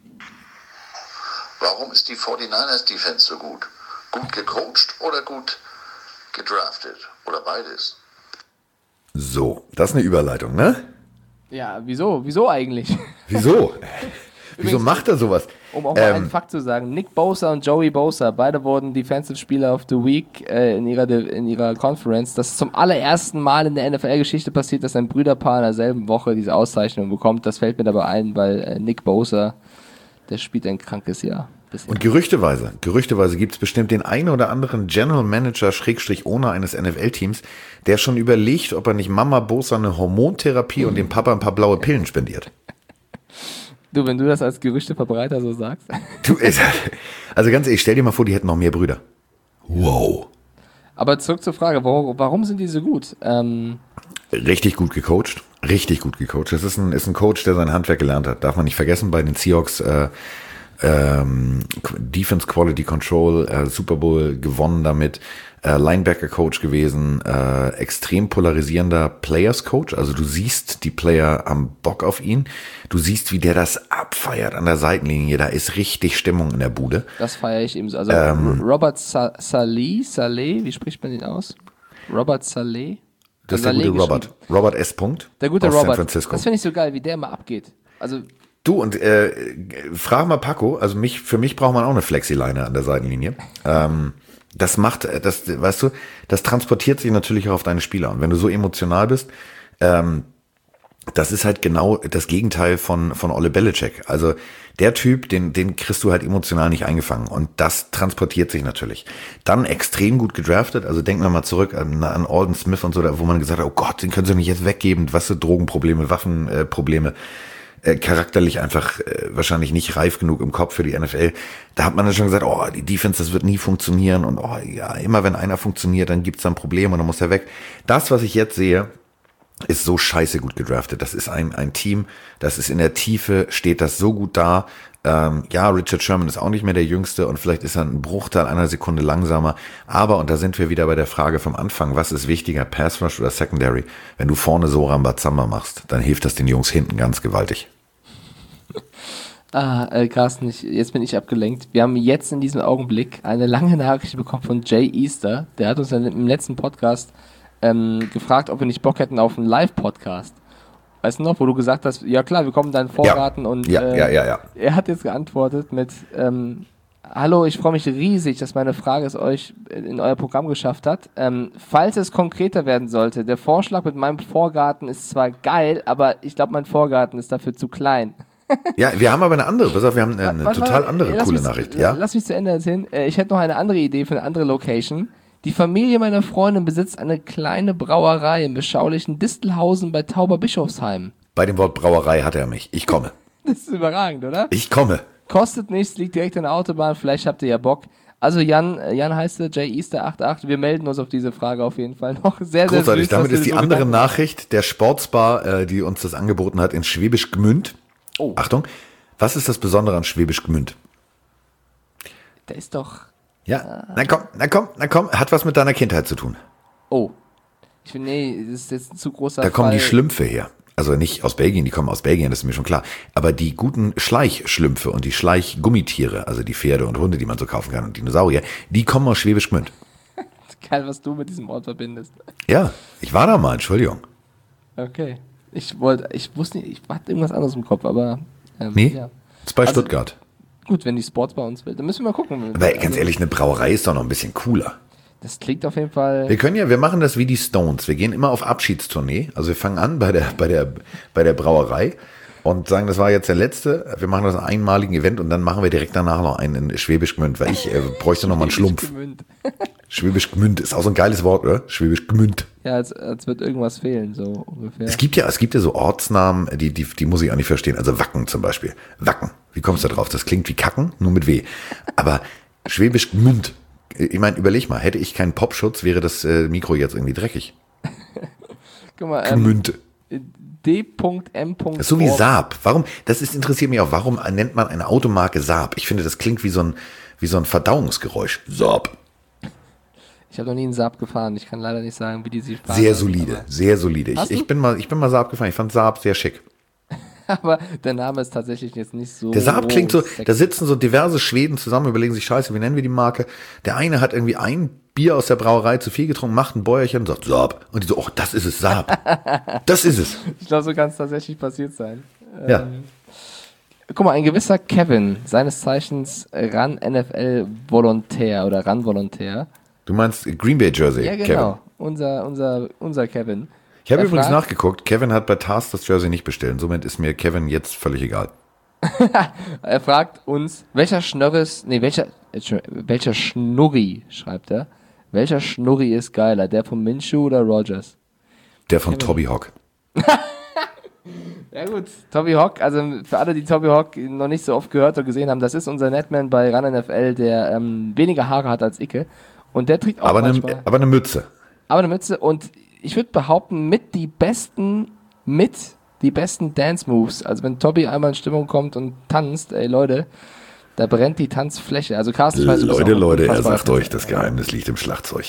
Warum ist die 49ers Defense so gut? Gut gecoacht oder gut gedraftet? Oder beides? So, das ist eine Überleitung, ne? Ja, wieso? Wieso eigentlich? Wieso? Wieso Übrigens, macht er sowas? Um auch mal einen Fakt zu sagen, Nick Bosa und Joey Bosa, beide wurden Defensive Spieler of the Week in ihrer Conference. Das ist zum allerersten Mal in der NFL-Geschichte passiert, dass ein Brüderpaar in derselben Woche diese Auszeichnung bekommt. Das fällt mir dabei ein, weil Nick Bosa, der spielt ein krankes Jahr. Und gerüchteweise gibt es bestimmt den einen oder anderen General Manager /Owner eines NFL-Teams, der schon überlegt, ob er nicht Mama Bosa eine Hormontherapie und dem Papa ein paar blaue Pillen spendiert. Du, wenn du das als Gerüchteverbreiter so sagst. Also ganz ehrlich, stell dir mal vor, die hätten noch mehr Brüder. Wow. Aber zurück zur Frage, warum sind die so gut? Richtig gut gecoacht. Das ist ein Coach, der sein Handwerk gelernt hat. Darf man nicht vergessen, bei den Seahawks Defense Quality Control, Super Bowl gewonnen damit, Linebacker Coach gewesen, extrem polarisierender Players Coach, also du siehst, die Player haben Bock auf ihn, du siehst, wie der das abfeiert an der Seitenlinie, da ist richtig Stimmung in der Bude. Das feiere ich ebenso. Also Robert Saleh, wie spricht man den aus? Robert Saleh? Das ist der gute Robert S. Der gute aus Robert, San Francisco. Das finde ich so geil, wie der immer abgeht. Also du, und frag mal Paco, also für mich braucht man auch eine Flexi-Leine an der Seitenlinie. Das weißt du, das transportiert sich natürlich auch auf deine Spieler. Und wenn du so emotional bist, das ist halt genau das Gegenteil von Ole Belichick. Also der Typ, den kriegst du halt emotional nicht eingefangen. Und das transportiert sich natürlich. Dann extrem gut gedraftet. Also denken wir mal zurück an Alden Smith und so, wo man gesagt hat, oh Gott, den können sie nicht jetzt weggeben. Was für Drogenprobleme, Waffenprobleme. Charakterlich einfach wahrscheinlich nicht reif genug im Kopf für die NFL. Da hat man dann schon gesagt, oh, die Defense, das wird nie funktionieren. Und oh ja, immer wenn einer funktioniert, dann gibt's da ein Problem und dann muss er weg. Das, was ich jetzt sehe, ist so scheiße gut gedraftet. Das ist ein Team, das ist in der Tiefe, steht das so gut da. Ja, Richard Sherman ist auch nicht mehr der Jüngste und vielleicht ist er ein Bruchteil einer Sekunde langsamer. Aber, und da sind wir wieder bei der Frage vom Anfang, was ist wichtiger, Pass Rush oder Secondary? Wenn du vorne so Rambazamba machst, dann hilft das den Jungs hinten ganz gewaltig. Carsten, jetzt bin ich abgelenkt. Wir haben jetzt in diesem Augenblick eine lange Nachricht bekommen von Jay Easter. Der hat uns im letzten Podcast gefragt, ob wir nicht Bock hätten auf einen Live-Podcast. Weißt du noch, wo du gesagt hast, ja klar, wir kommen in deinen Vorgarten. Ja. Und Ja. Er hat jetzt geantwortet mit hallo, ich freue mich riesig, dass meine Frage es euch in euer Programm geschafft hat. Falls es konkreter werden sollte, der Vorschlag mit meinem Vorgarten ist zwar geil, aber ich glaube, mein Vorgarten ist dafür zu klein. Ja, wir haben aber eine andere. Pass auf, wir haben eine total andere coole Nachricht. Ja? Lass mich zu Ende erzählen. Ich hätte noch eine andere Idee für eine andere Location. Die Familie meiner Freundin besitzt eine kleine Brauerei im beschaulichen Distelhausen bei Tauberbischofsheim. Bei dem Wort Brauerei hat er mich. Ich komme. Das ist überragend, oder? Ich komme. Kostet nichts, liegt direkt an der Autobahn. Vielleicht habt ihr ja Bock. Also Jan heißt er, Jay Easter 88. Wir melden uns auf diese Frage auf jeden Fall noch. Sehr, sehr großartig. süß. Damit ist die andere Nachricht der Sportsbar, die uns das angeboten hat, in Schwäbisch Gmünd. Oh. Achtung, was ist das Besondere an Schwäbisch Gmünd? Der ist doch... Ja, na komm, hat was mit deiner Kindheit zu tun. Oh, ich finde, nee, das ist jetzt ein zu großer Da kommen Fall. die Schlümpfe her. Also nicht aus Belgien, die kommen aus Belgien, das ist mir schon klar. Aber die guten Schleichschlümpfe und die Schleichgummitiere, also die Pferde und Hunde, die man so kaufen kann und Dinosaurier, die kommen aus Schwäbisch Gmünd. Geil, was du mit diesem Ort verbindest. Ja, ich war da mal, Entschuldigung. Okay. Ich wusste nicht, ich hatte irgendwas anderes im Kopf, aber... Nee, ja. ist bei Stuttgart. Gut, wenn die Sports bei uns will, dann müssen wir mal gucken. Aber ganz ehrlich, eine Brauerei ist doch noch ein bisschen cooler. Das klingt auf jeden Fall... Wir machen das wie die Stones. Wir gehen immer auf Abschiedstournee. Also wir fangen an bei der Brauerei und sagen, das war jetzt der letzte. Wir machen das einen einmaligen Event und dann machen wir direkt danach noch einen in Schwäbisch Gmünd, weil ich bräuchte noch mal einen Schlumpf. Schwäbisch Gmünd ist auch so ein geiles Wort, oder? Schwäbisch Gmünd. Ja, als wird irgendwas fehlen, so ungefähr. Es gibt ja so Ortsnamen, die muss ich auch nicht verstehen. Also Wacken zum Beispiel. Wacken. Wie kommst du da drauf? Das klingt wie Kacken, nur mit W. Aber Schwäbisch Gmünd. Ich meine, überleg mal, hätte ich keinen Popschutz, wäre das Mikro jetzt irgendwie dreckig. Guck mal, Gmünd. D.M. So wie Saab. Interessiert mich auch, warum nennt man eine Automarke Saab? Ich finde, das klingt wie so ein Verdauungsgeräusch. Saab. Ich habe noch nie einen Saab gefahren. Ich kann leider nicht sagen, wie die sich fahren. Sehr solide, sehr solide. Hast Ich bin mal Saab gefahren. Ich fand Saab sehr schick. Aber der Name ist tatsächlich jetzt nicht so. Der Saab klingt so, sexy. da sitzen so diverse Schweden zusammen, überlegen sich, scheiße, wie nennen wir die Marke? Der eine hat irgendwie ein Bier aus der Brauerei zu viel getrunken, macht ein Bäuerchen und sagt Saab. Und die so, oh, das ist es, Saab. Das ist es. Ich glaube, so kann es tatsächlich passiert sein. Ja. Guck mal, ein gewisser Kevin, seines Zeichens RAN-NFL-Volontär oder RAN-Volontär. Du meinst Green Bay Jersey, Ja, genau. Unser Kevin. Ich habe Er übrigens fragt- nachgeguckt, Kevin hat bei Tars das Jersey nicht bestellt. Somit ist mir Kevin jetzt völlig egal. Er fragt uns, welcher Schnurri, schreibt er. Welcher Schnurri ist geiler, der von Minshew oder Rodgers? Der von Toby Hawk. Ja gut, Toby Hawk, also für alle, die Toby Hawk noch nicht so oft gehört oder gesehen haben, das ist unser Netman bei RAN NFL, der weniger Haare hat als Icke. Und der trägt auch Aber manchmal... eine Mütze. Aber eine Mütze und ich würde behaupten, mit die besten Dance-Moves. Also wenn Tobi einmal in Stimmung kommt und tanzt, ey Leute, da brennt die Tanzfläche. Also Carsten, ich weiß, du bist auch Leute, er unfassbarer sagt euch, Tänzer. das Geheimnis liegt im Schlagzeug.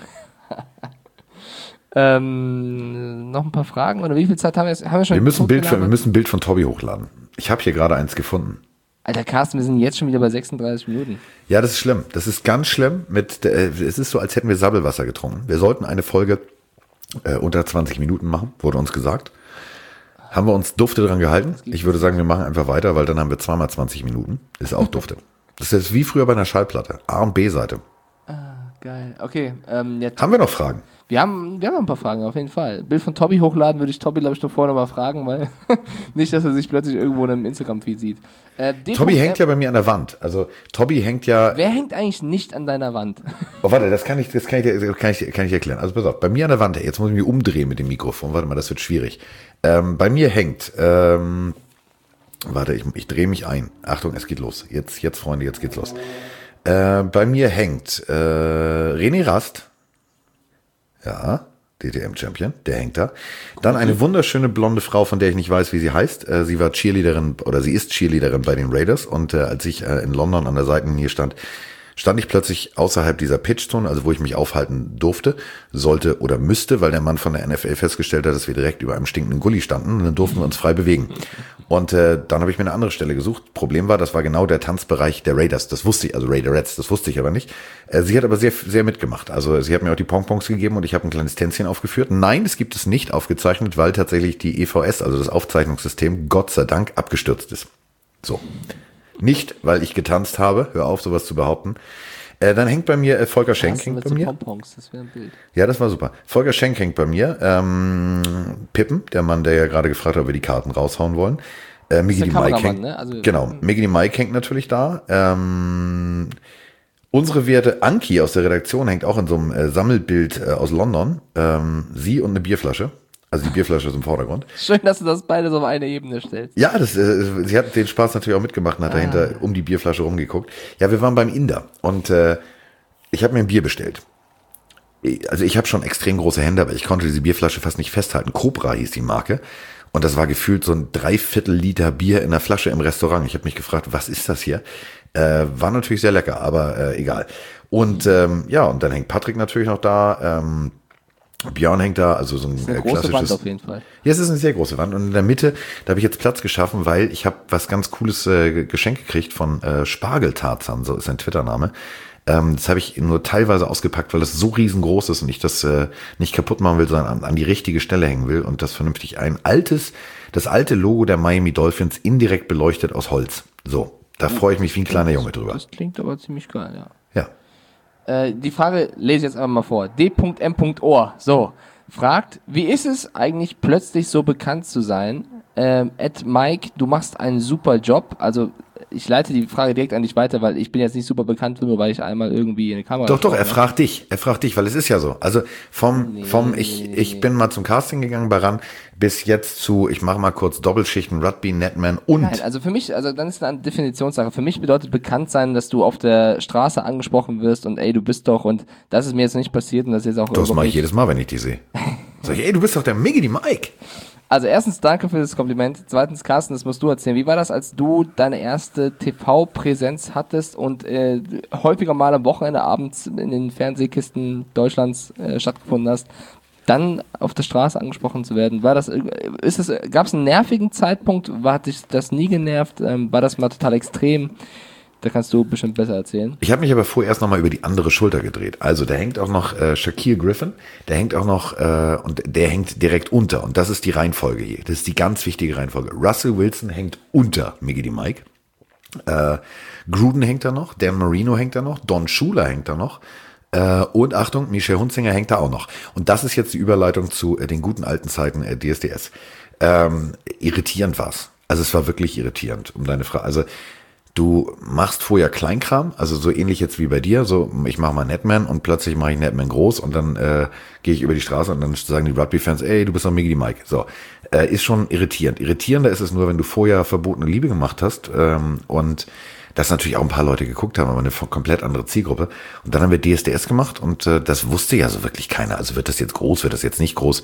Noch ein paar Fragen oder wie viel Zeit haben wir jetzt? Haben wir schon Wir müssen gelabert? ein Bild von Tobi hochladen. Ich habe hier gerade eins gefunden. Alter Carsten, wir sind jetzt schon wieder bei 36 Minuten. Ja, das ist schlimm. Das ist ganz schlimm. Es ist so, als hätten wir Sabbelwasser getrunken. Wir sollten eine Folge unter 20 Minuten machen, wurde uns gesagt. Haben wir uns dufte dran gehalten? Ich würde sagen, wir machen einfach weiter, weil dann haben wir zweimal 20 Minuten. Ist auch dufte. Das ist wie früher bei einer Schallplatte. A- und B-Seite. Geil. Okay, jetzt Haben wir noch Fragen? Wir haben noch ein paar Fragen, auf jeden Fall. Bild von Tobi hochladen würde ich Tobi, glaube ich, noch vorher noch mal fragen, weil nicht, dass er sich plötzlich irgendwo in einem Instagram-Feed sieht. Tobi hängt ja bei mir an der Wand. Also Tobi hängt ja... Wer hängt eigentlich nicht an deiner Wand? Oh, warte, das kann ich erklären. Also pass auf, bei mir an der Wand, jetzt muss ich mich umdrehen mit dem Mikrofon. Warte mal, das wird schwierig. Bei mir hängt... warte, ich drehe mich ein. Achtung, es geht los. Jetzt Freunde, jetzt geht's los. Bei mir hängt René Rast. Ja, DTM-Champion, der hängt da. Dann eine wunderschöne blonde Frau, von der ich nicht weiß, wie sie heißt. Sie war Cheerleaderin, oder sie ist Cheerleaderin bei den Raiders. Und als ich in London an der Seitenlinie stand ich plötzlich außerhalb dieser Pitchzone, also wo ich mich aufhalten durfte, sollte oder müsste, weil der Mann von der NFL festgestellt hat, dass wir direkt über einem stinkenden Gully standen und dann durften wir uns frei bewegen. Und dann habe ich mir eine andere Stelle gesucht. Problem war, das war genau der Tanzbereich der Raiders. Das wusste ich, also Raiderettes, das wusste ich aber nicht. Sie hat aber sehr, sehr mitgemacht. Also sie hat mir auch die Pompons gegeben und ich habe ein kleines Tänzchen aufgeführt. Nein, es gibt es nicht aufgezeichnet, weil tatsächlich die EVS, also das Aufzeichnungssystem, Gott sei Dank abgestürzt ist. So. Nicht, weil ich getanzt habe. Hör auf, sowas zu behaupten. Dann hängt bei mir Volker Schenk hängt mit bei so mir. Pompons, das wäre ein Bild. Ja, das war super. Volker Schenk hängt bei mir. Pippen, der Mann, der ja gerade gefragt hat, ob wir die Karten raushauen wollen. Miggy der die Mike Kameramann, hängt. ne? Also, genau, Miggy die Mike hängt natürlich da. Unsere werte Anki aus der Redaktion hängt auch in so einem Sammelbild aus London. Sie und eine Bierflasche. Also die Bierflasche ist im Vordergrund. Schön, dass du das beides auf eine Ebene stellst. Ja, sie hat den Spaß natürlich auch mitgemacht und hat dahinter um die Bierflasche rumgeguckt. Ja, wir waren beim Inder und ich habe mir ein Bier bestellt. Also ich habe schon extrem große Hände, aber ich konnte diese Bierflasche fast nicht festhalten. Cobra hieß die Marke. Und das war gefühlt so ein 3/4 Liter Bier in der Flasche im Restaurant. Ich habe mich gefragt, was ist das hier? War natürlich sehr lecker, aber egal. Und ja, und dann hängt Patrick natürlich noch da. Björn hängt da, also so ein Eine große klassisches... Wand auf jeden Fall. Ja, es ist eine sehr große Wand. Und in der Mitte, da habe ich jetzt Platz geschaffen, weil ich habe was ganz Cooles Geschenk gekriegt von Spargeltarzan, so ist sein Twitter-Name. Das habe ich nur teilweise ausgepackt, weil das so riesengroß ist und ich das nicht kaputt machen will, sondern an die richtige Stelle hängen will und das vernünftig das alte Logo der Miami Dolphins indirekt beleuchtet aus Holz. So, da freue ich mich wie ein kleiner Junge drüber. Das klingt aber ziemlich geil, ja. Ja. Die Frage lese ich jetzt einfach mal vor. D.M.Ohr, so, fragt, wie ist es eigentlich plötzlich so bekannt zu sein? Mike, du machst einen super Job. Also ich leite die Frage direkt an dich weiter, weil ich bin jetzt nicht super bekannt, nur weil ich einmal irgendwie in die Kamera Doch, schaue, er fragt dich, weil es ist ja so. Also ich bin mal zum Casting gegangen bei RAN, bis jetzt zu, ich mache mal kurz Doppelschichten, Rugby, Netman und... Nein, also für mich, also dann ist eine Definitionssache. Für mich bedeutet bekannt sein, dass du auf der Straße angesprochen wirst und ey, du bist doch, und das ist mir jetzt nicht passiert und das ist jetzt auch Das mache ich nicht. jedes Mal, wenn ich die sehe. Sag ich, ey, du bist doch der Miggy die Mike. Also erstens, danke für das Kompliment. Zweitens, Carsten, das musst du erzählen. Wie war das, als du deine erste TV-Präsenz hattest und häufiger mal am Wochenende abends in den Fernsehkisten Deutschlands stattgefunden hast, dann auf der Straße angesprochen zu werden? Gab es einen nervigen Zeitpunkt? Hat dich das nie genervt? War das mal total extrem? Da kannst du bestimmt besser erzählen. Ich habe mich aber vorerst nochmal über die andere Schulter gedreht. Also da hängt auch noch Shaquille Griffin, der hängt auch noch, und der hängt direkt unter. Und das ist die Reihenfolge hier. Das ist die ganz wichtige Reihenfolge. Russell Wilson hängt unter Miggity Mike. Gruden hängt da noch, Dan Marino hängt da noch, Don Shula hängt da noch. Und Achtung, Michel Hunzinger hängt da auch noch. Und das ist jetzt die Überleitung zu den guten alten Zeiten DSDS. Irritierend war's. Also es war wirklich irritierend, um deine Frage. Also du machst vorher Kleinkram, also so ähnlich jetzt wie bei dir, so ich mache mal Netman und plötzlich mache ich Netman groß und dann gehe ich über die Straße und dann sagen die Rugby-Fans, ey, du bist doch Miggity Mike. So, ist schon irritierend. Irritierender ist es nur, wenn du vorher verbotene Liebe gemacht hast und das natürlich auch ein paar Leute geguckt haben, aber eine komplett andere Zielgruppe. Und dann haben wir DSDS gemacht und das wusste ja so wirklich keiner. Also wird das jetzt groß, wird das jetzt nicht groß?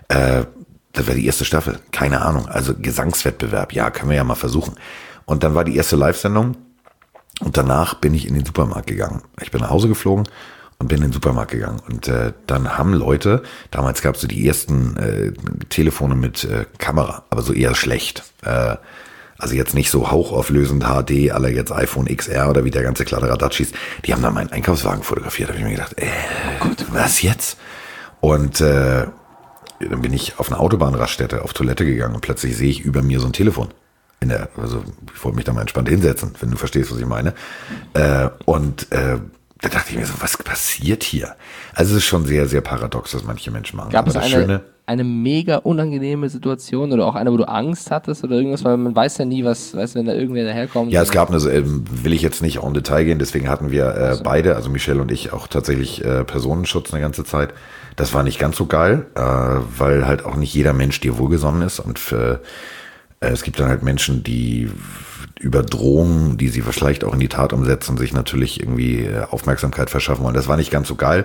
Das war die erste Staffel, keine Ahnung. Also Gesangswettbewerb, ja, können wir ja mal versuchen. Und dann war die erste Live-Sendung und danach bin ich in den Supermarkt gegangen. Ich bin nach Hause geflogen und bin in den Supermarkt gegangen. Und dann haben Leute, damals gab es so die ersten Telefone mit Kamera, aber so eher schlecht. Also jetzt nicht so hochauflösend HD, aller jetzt iPhone XR oder wie der ganze Kladderadatsch hieß. Die haben dann meinen Einkaufswagen fotografiert. Da habe ich mir gedacht, Gott, was jetzt? Und dann bin ich auf eine Autobahnraststätte auf Toilette gegangen und plötzlich sehe ich über mir so ein Telefon. Also ich wollte mich da mal entspannt hinsetzen, wenn du verstehst, was ich meine. Da dachte ich mir so, was passiert hier? Also es ist schon sehr, sehr paradox, was manche Menschen machen. Gab es eine mega unangenehme Situation oder auch eine, wo du Angst hattest oder irgendwas, weil man weiß ja nie, wenn da irgendwer daherkommt. Ja, es gab will ich jetzt nicht en Detail gehen, deswegen hatten wir beide, also Michelle und ich, auch tatsächlich Personenschutz eine ganze Zeit. Das war nicht ganz so geil, weil halt auch nicht jeder Mensch dir wohlgesonnen ist und es gibt dann halt Menschen, die über Drohungen, die sie vielleicht auch in die Tat umsetzen, sich natürlich irgendwie Aufmerksamkeit verschaffen wollen. Das war nicht ganz so geil,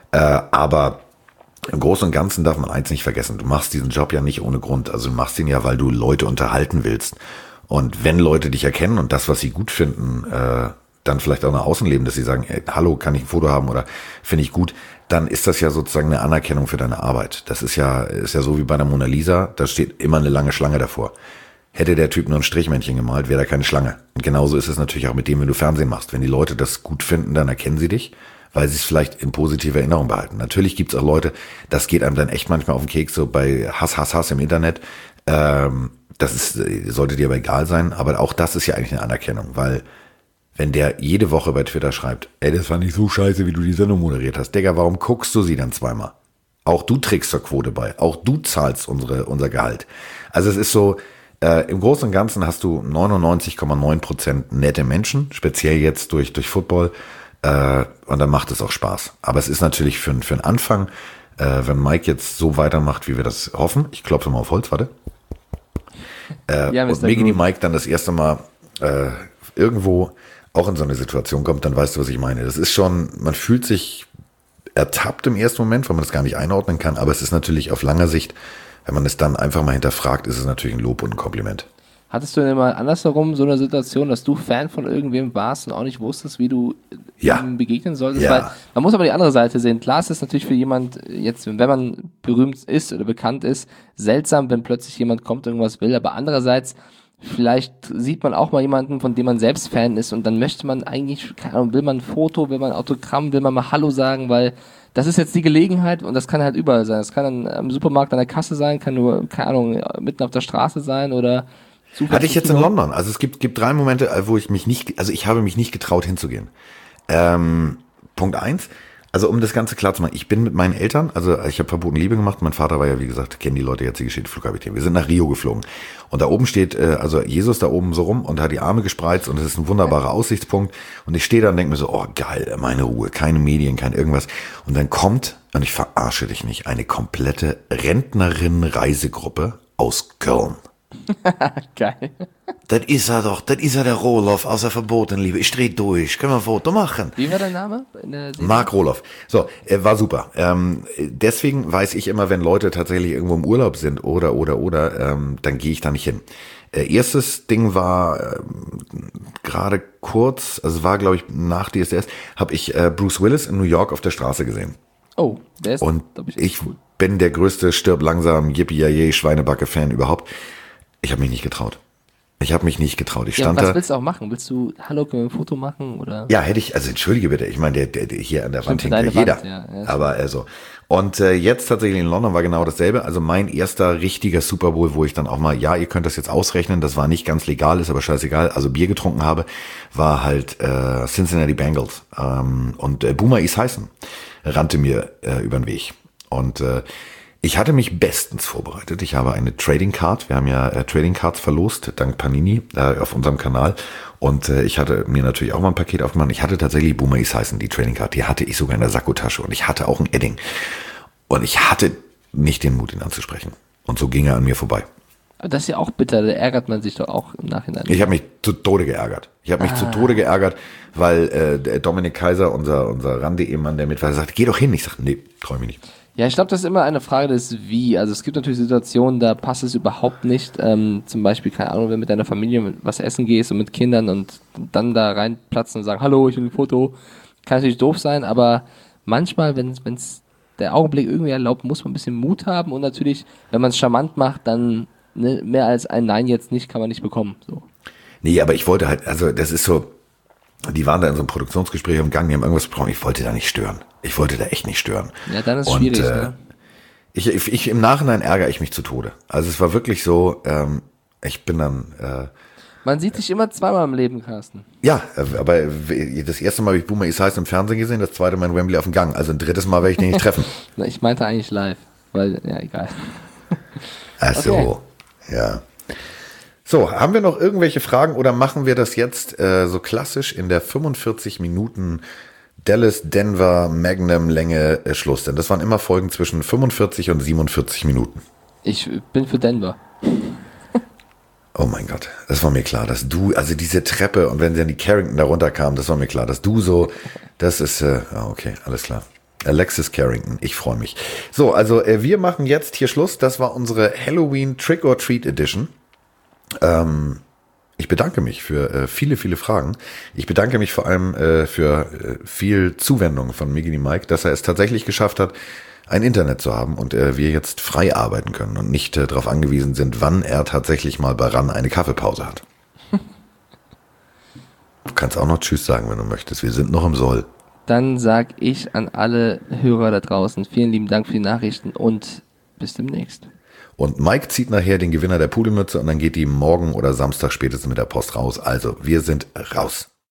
aber im Großen und Ganzen darf man eins nicht vergessen. Du machst diesen Job ja nicht ohne Grund. Also du machst ihn ja, weil du Leute unterhalten willst. Und wenn Leute dich erkennen und das, was sie gut finden, dann vielleicht auch nach außen leben, dass sie sagen, ey, hallo, kann ich ein Foto haben oder finde ich gut, dann ist das ja sozusagen eine Anerkennung für deine Arbeit. Das ist ja so wie bei der Mona Lisa, da steht immer eine lange Schlange davor. Hätte der Typ nur ein Strichmännchen gemalt, wäre da keine Schlange. Und genauso ist es natürlich auch mit dem, wenn du Fernsehen machst. Wenn die Leute das gut finden, dann erkennen sie dich, weil sie es vielleicht in positiver Erinnerung behalten. Natürlich gibt's auch Leute, das geht einem dann echt manchmal auf den Keks, so bei Hass im Internet. Sollte dir aber egal sein, aber auch das ist ja eigentlich eine Anerkennung, weil wenn der jede Woche bei Twitter schreibt, ey, das war nicht so scheiße, wie du die Sendung moderiert hast. Digga, warum guckst du sie dann zweimal? Auch du trägst zur Quote bei. Auch du zahlst unser Gehalt. Also es ist so, im Großen und Ganzen hast du 99,9% nette Menschen, speziell jetzt durch Football. Und dann macht es auch Spaß. Aber es ist natürlich für einen Anfang, wenn Mike jetzt so weitermacht, wie wir das hoffen. Ich klopfe mal auf Holz, warte. Ja, und Miggity Mike dann das erste Mal irgendwo auch in so eine Situation kommt, dann weißt du, was ich meine. Das ist schon, man fühlt sich ertappt im ersten Moment, weil man das gar nicht einordnen kann. Aber es ist natürlich auf langer Sicht, wenn man es dann einfach mal hinterfragt, ist es natürlich ein Lob und ein Kompliment. Hattest du denn mal andersherum so eine Situation, dass du Fan von irgendwem warst und auch nicht wusstest, wie du ihm begegnen solltest? Ja. Weil man muss aber die andere Seite sehen. Klar ist es natürlich für jemand, jetzt, wenn man berühmt ist oder bekannt ist, seltsam, wenn plötzlich jemand kommt, irgendwas will. Aber andererseits, vielleicht sieht man auch mal jemanden, von dem man selbst Fan ist und dann möchte man eigentlich, keine Ahnung, will man ein Foto, will man ein Autogramm, will man mal Hallo sagen, weil das ist jetzt die Gelegenheit und das kann halt überall sein. Das kann dann im Supermarkt an der Kasse sein, kann nur, keine Ahnung, mitten auf der Straße sein oder hatte ich jetzt in London. Also es gibt 3 Momente, wo ich ich habe mich nicht getraut hinzugehen. Punkt 1, also um das Ganze klar zu machen, ich bin mit meinen Eltern, also ich habe verbotene Liebe gemacht, mein Vater war ja, wie gesagt, kennen die Leute jetzt, die Geschichte, Flugkapitän. Wir sind nach Rio geflogen und da oben steht, also Jesus da oben so rum und hat die Arme gespreizt und das ist ein wunderbarer Aussichtspunkt und ich stehe da und denke mir so, oh geil, meine Ruhe, keine Medien, kein irgendwas und dann kommt, und ich verarsche dich nicht, eine komplette Rentnerin-Reisegruppe aus Köln. Geil. Das ist er doch, das ist er der Roloff aus der Verbotenliebe. Ich dreh durch, können wir ein Foto machen? Wie war der Name? In der Serie? Mark Roloff. So, war super. Deswegen weiß ich immer, wenn Leute tatsächlich irgendwo im Urlaub sind oder, dann gehe ich da nicht hin. Erstes Ding war gerade kurz, also war glaube ich nach DSDS, habe ich Bruce Willis in New York auf der Straße gesehen. Oh, der ist, Und glaub ich cool. bin der größte stirb langsam Yippie Schweinebacke-Fan überhaupt. Ich habe mich nicht getraut. Ich Ja, stand was da. willst du auch machen? Willst du, hallo, können wir ein Foto machen? Oder? Ja, hätte ich, also entschuldige bitte, ich meine, der hier an der Wand Stimmt, hängt ja für jeder. deine Wand, ja, Aber also. Und jetzt tatsächlich in London war genau dasselbe. Also mein erster richtiger Super Bowl, wo ich dann auch mal, ja, ihr könnt das jetzt ausrechnen, das war nicht ganz legal, ist aber scheißegal, also Bier getrunken habe, war halt Cincinnati Bengals. Und Boomer Esiason rannte mir über den Weg. Und ich hatte mich bestens vorbereitet. Ich habe eine Trading Card. Wir haben ja Trading Cards verlost, dank Panini, auf unserem Kanal. Und ich hatte mir natürlich auch mal ein Paket aufgemacht. Ich hatte tatsächlich Boomer Esiason, die Trading Card. Die hatte ich sogar in der Sakkotasche. Und ich hatte auch ein Edding. Und ich hatte nicht den Mut, ihn anzusprechen. Und so ging er an mir vorbei. Aber das ist ja auch bitter, da ärgert man sich doch auch im Nachhinein. Ich habe mich zu Tode geärgert. Weil der Dominik Kaiser, unser Rande-Ehemann, der mit war, sagt, geh doch hin. Ich sage, nee, träume nicht. Ja, ich glaube, das ist immer eine Frage des Wie. Also es gibt natürlich Situationen, da passt es überhaupt nicht. Zum Beispiel, keine Ahnung, wenn du mit deiner Familie was essen gehst und mit Kindern und dann da reinplatzen und sagen, hallo, ich will ein Foto. Kann natürlich doof sein, aber manchmal, wenn es der Augenblick irgendwie erlaubt, muss man ein bisschen Mut haben und natürlich, wenn man es charmant macht, dann mehr als ein Nein jetzt nicht, kann man nicht bekommen. So. Nee, aber ich wollte halt, also das ist so, die waren da in so einem Produktionsgespräch im Gang, die haben irgendwas besprochen, ich wollte da nicht stören. Ich wollte da echt nicht stören. Ja, dann ist es schwierig. Ne? Ich im Nachhinein ärgere ich mich zu Tode. Also es war wirklich so, ich bin dann... Man sieht sich immer zweimal im Leben, Carsten. Ja, aber das erste Mal habe ich Boomer Esiason im Fernsehen gesehen, das zweite Mal in Wembley auf dem Gang. Also ein drittes Mal werde ich den nicht treffen. Na, ich meinte eigentlich live, weil, ja, egal. Ach so, Okay. ja. So, haben wir noch irgendwelche Fragen oder machen wir das jetzt so klassisch in der 45 Minuten Dallas-Denver Magnum-Länge Schluss? Denn das waren immer Folgen zwischen 45 und 47 Minuten. Ich bin für Denver. Oh mein Gott, das war mir klar, dass du, also diese Treppe und wenn sie an die Carrington da runterkam, das war mir klar, dass du so, das ist, okay, alles klar. Alexis Carrington, ich freue mich. So, also wir machen jetzt hier Schluss. Das war unsere Halloween Trick or Treat Edition. Ich bedanke mich für viele, viele Fragen. Ich bedanke mich vor allem für viel Zuwendung von Miggity Mike, dass er es tatsächlich geschafft hat, ein Internet zu haben und wir jetzt frei arbeiten können und nicht darauf angewiesen sind, wann er tatsächlich mal bei RAN eine Kaffeepause hat. Du kannst auch noch Tschüss sagen, wenn du möchtest. Wir sind noch im Soll. Dann sag ich an alle Hörer da draußen, vielen lieben Dank für die Nachrichten und bis demnächst. Und Mike zieht nachher den Gewinner der Pudelmütze und dann geht die morgen oder Samstag spätestens mit der Post raus. Also, wir sind raus.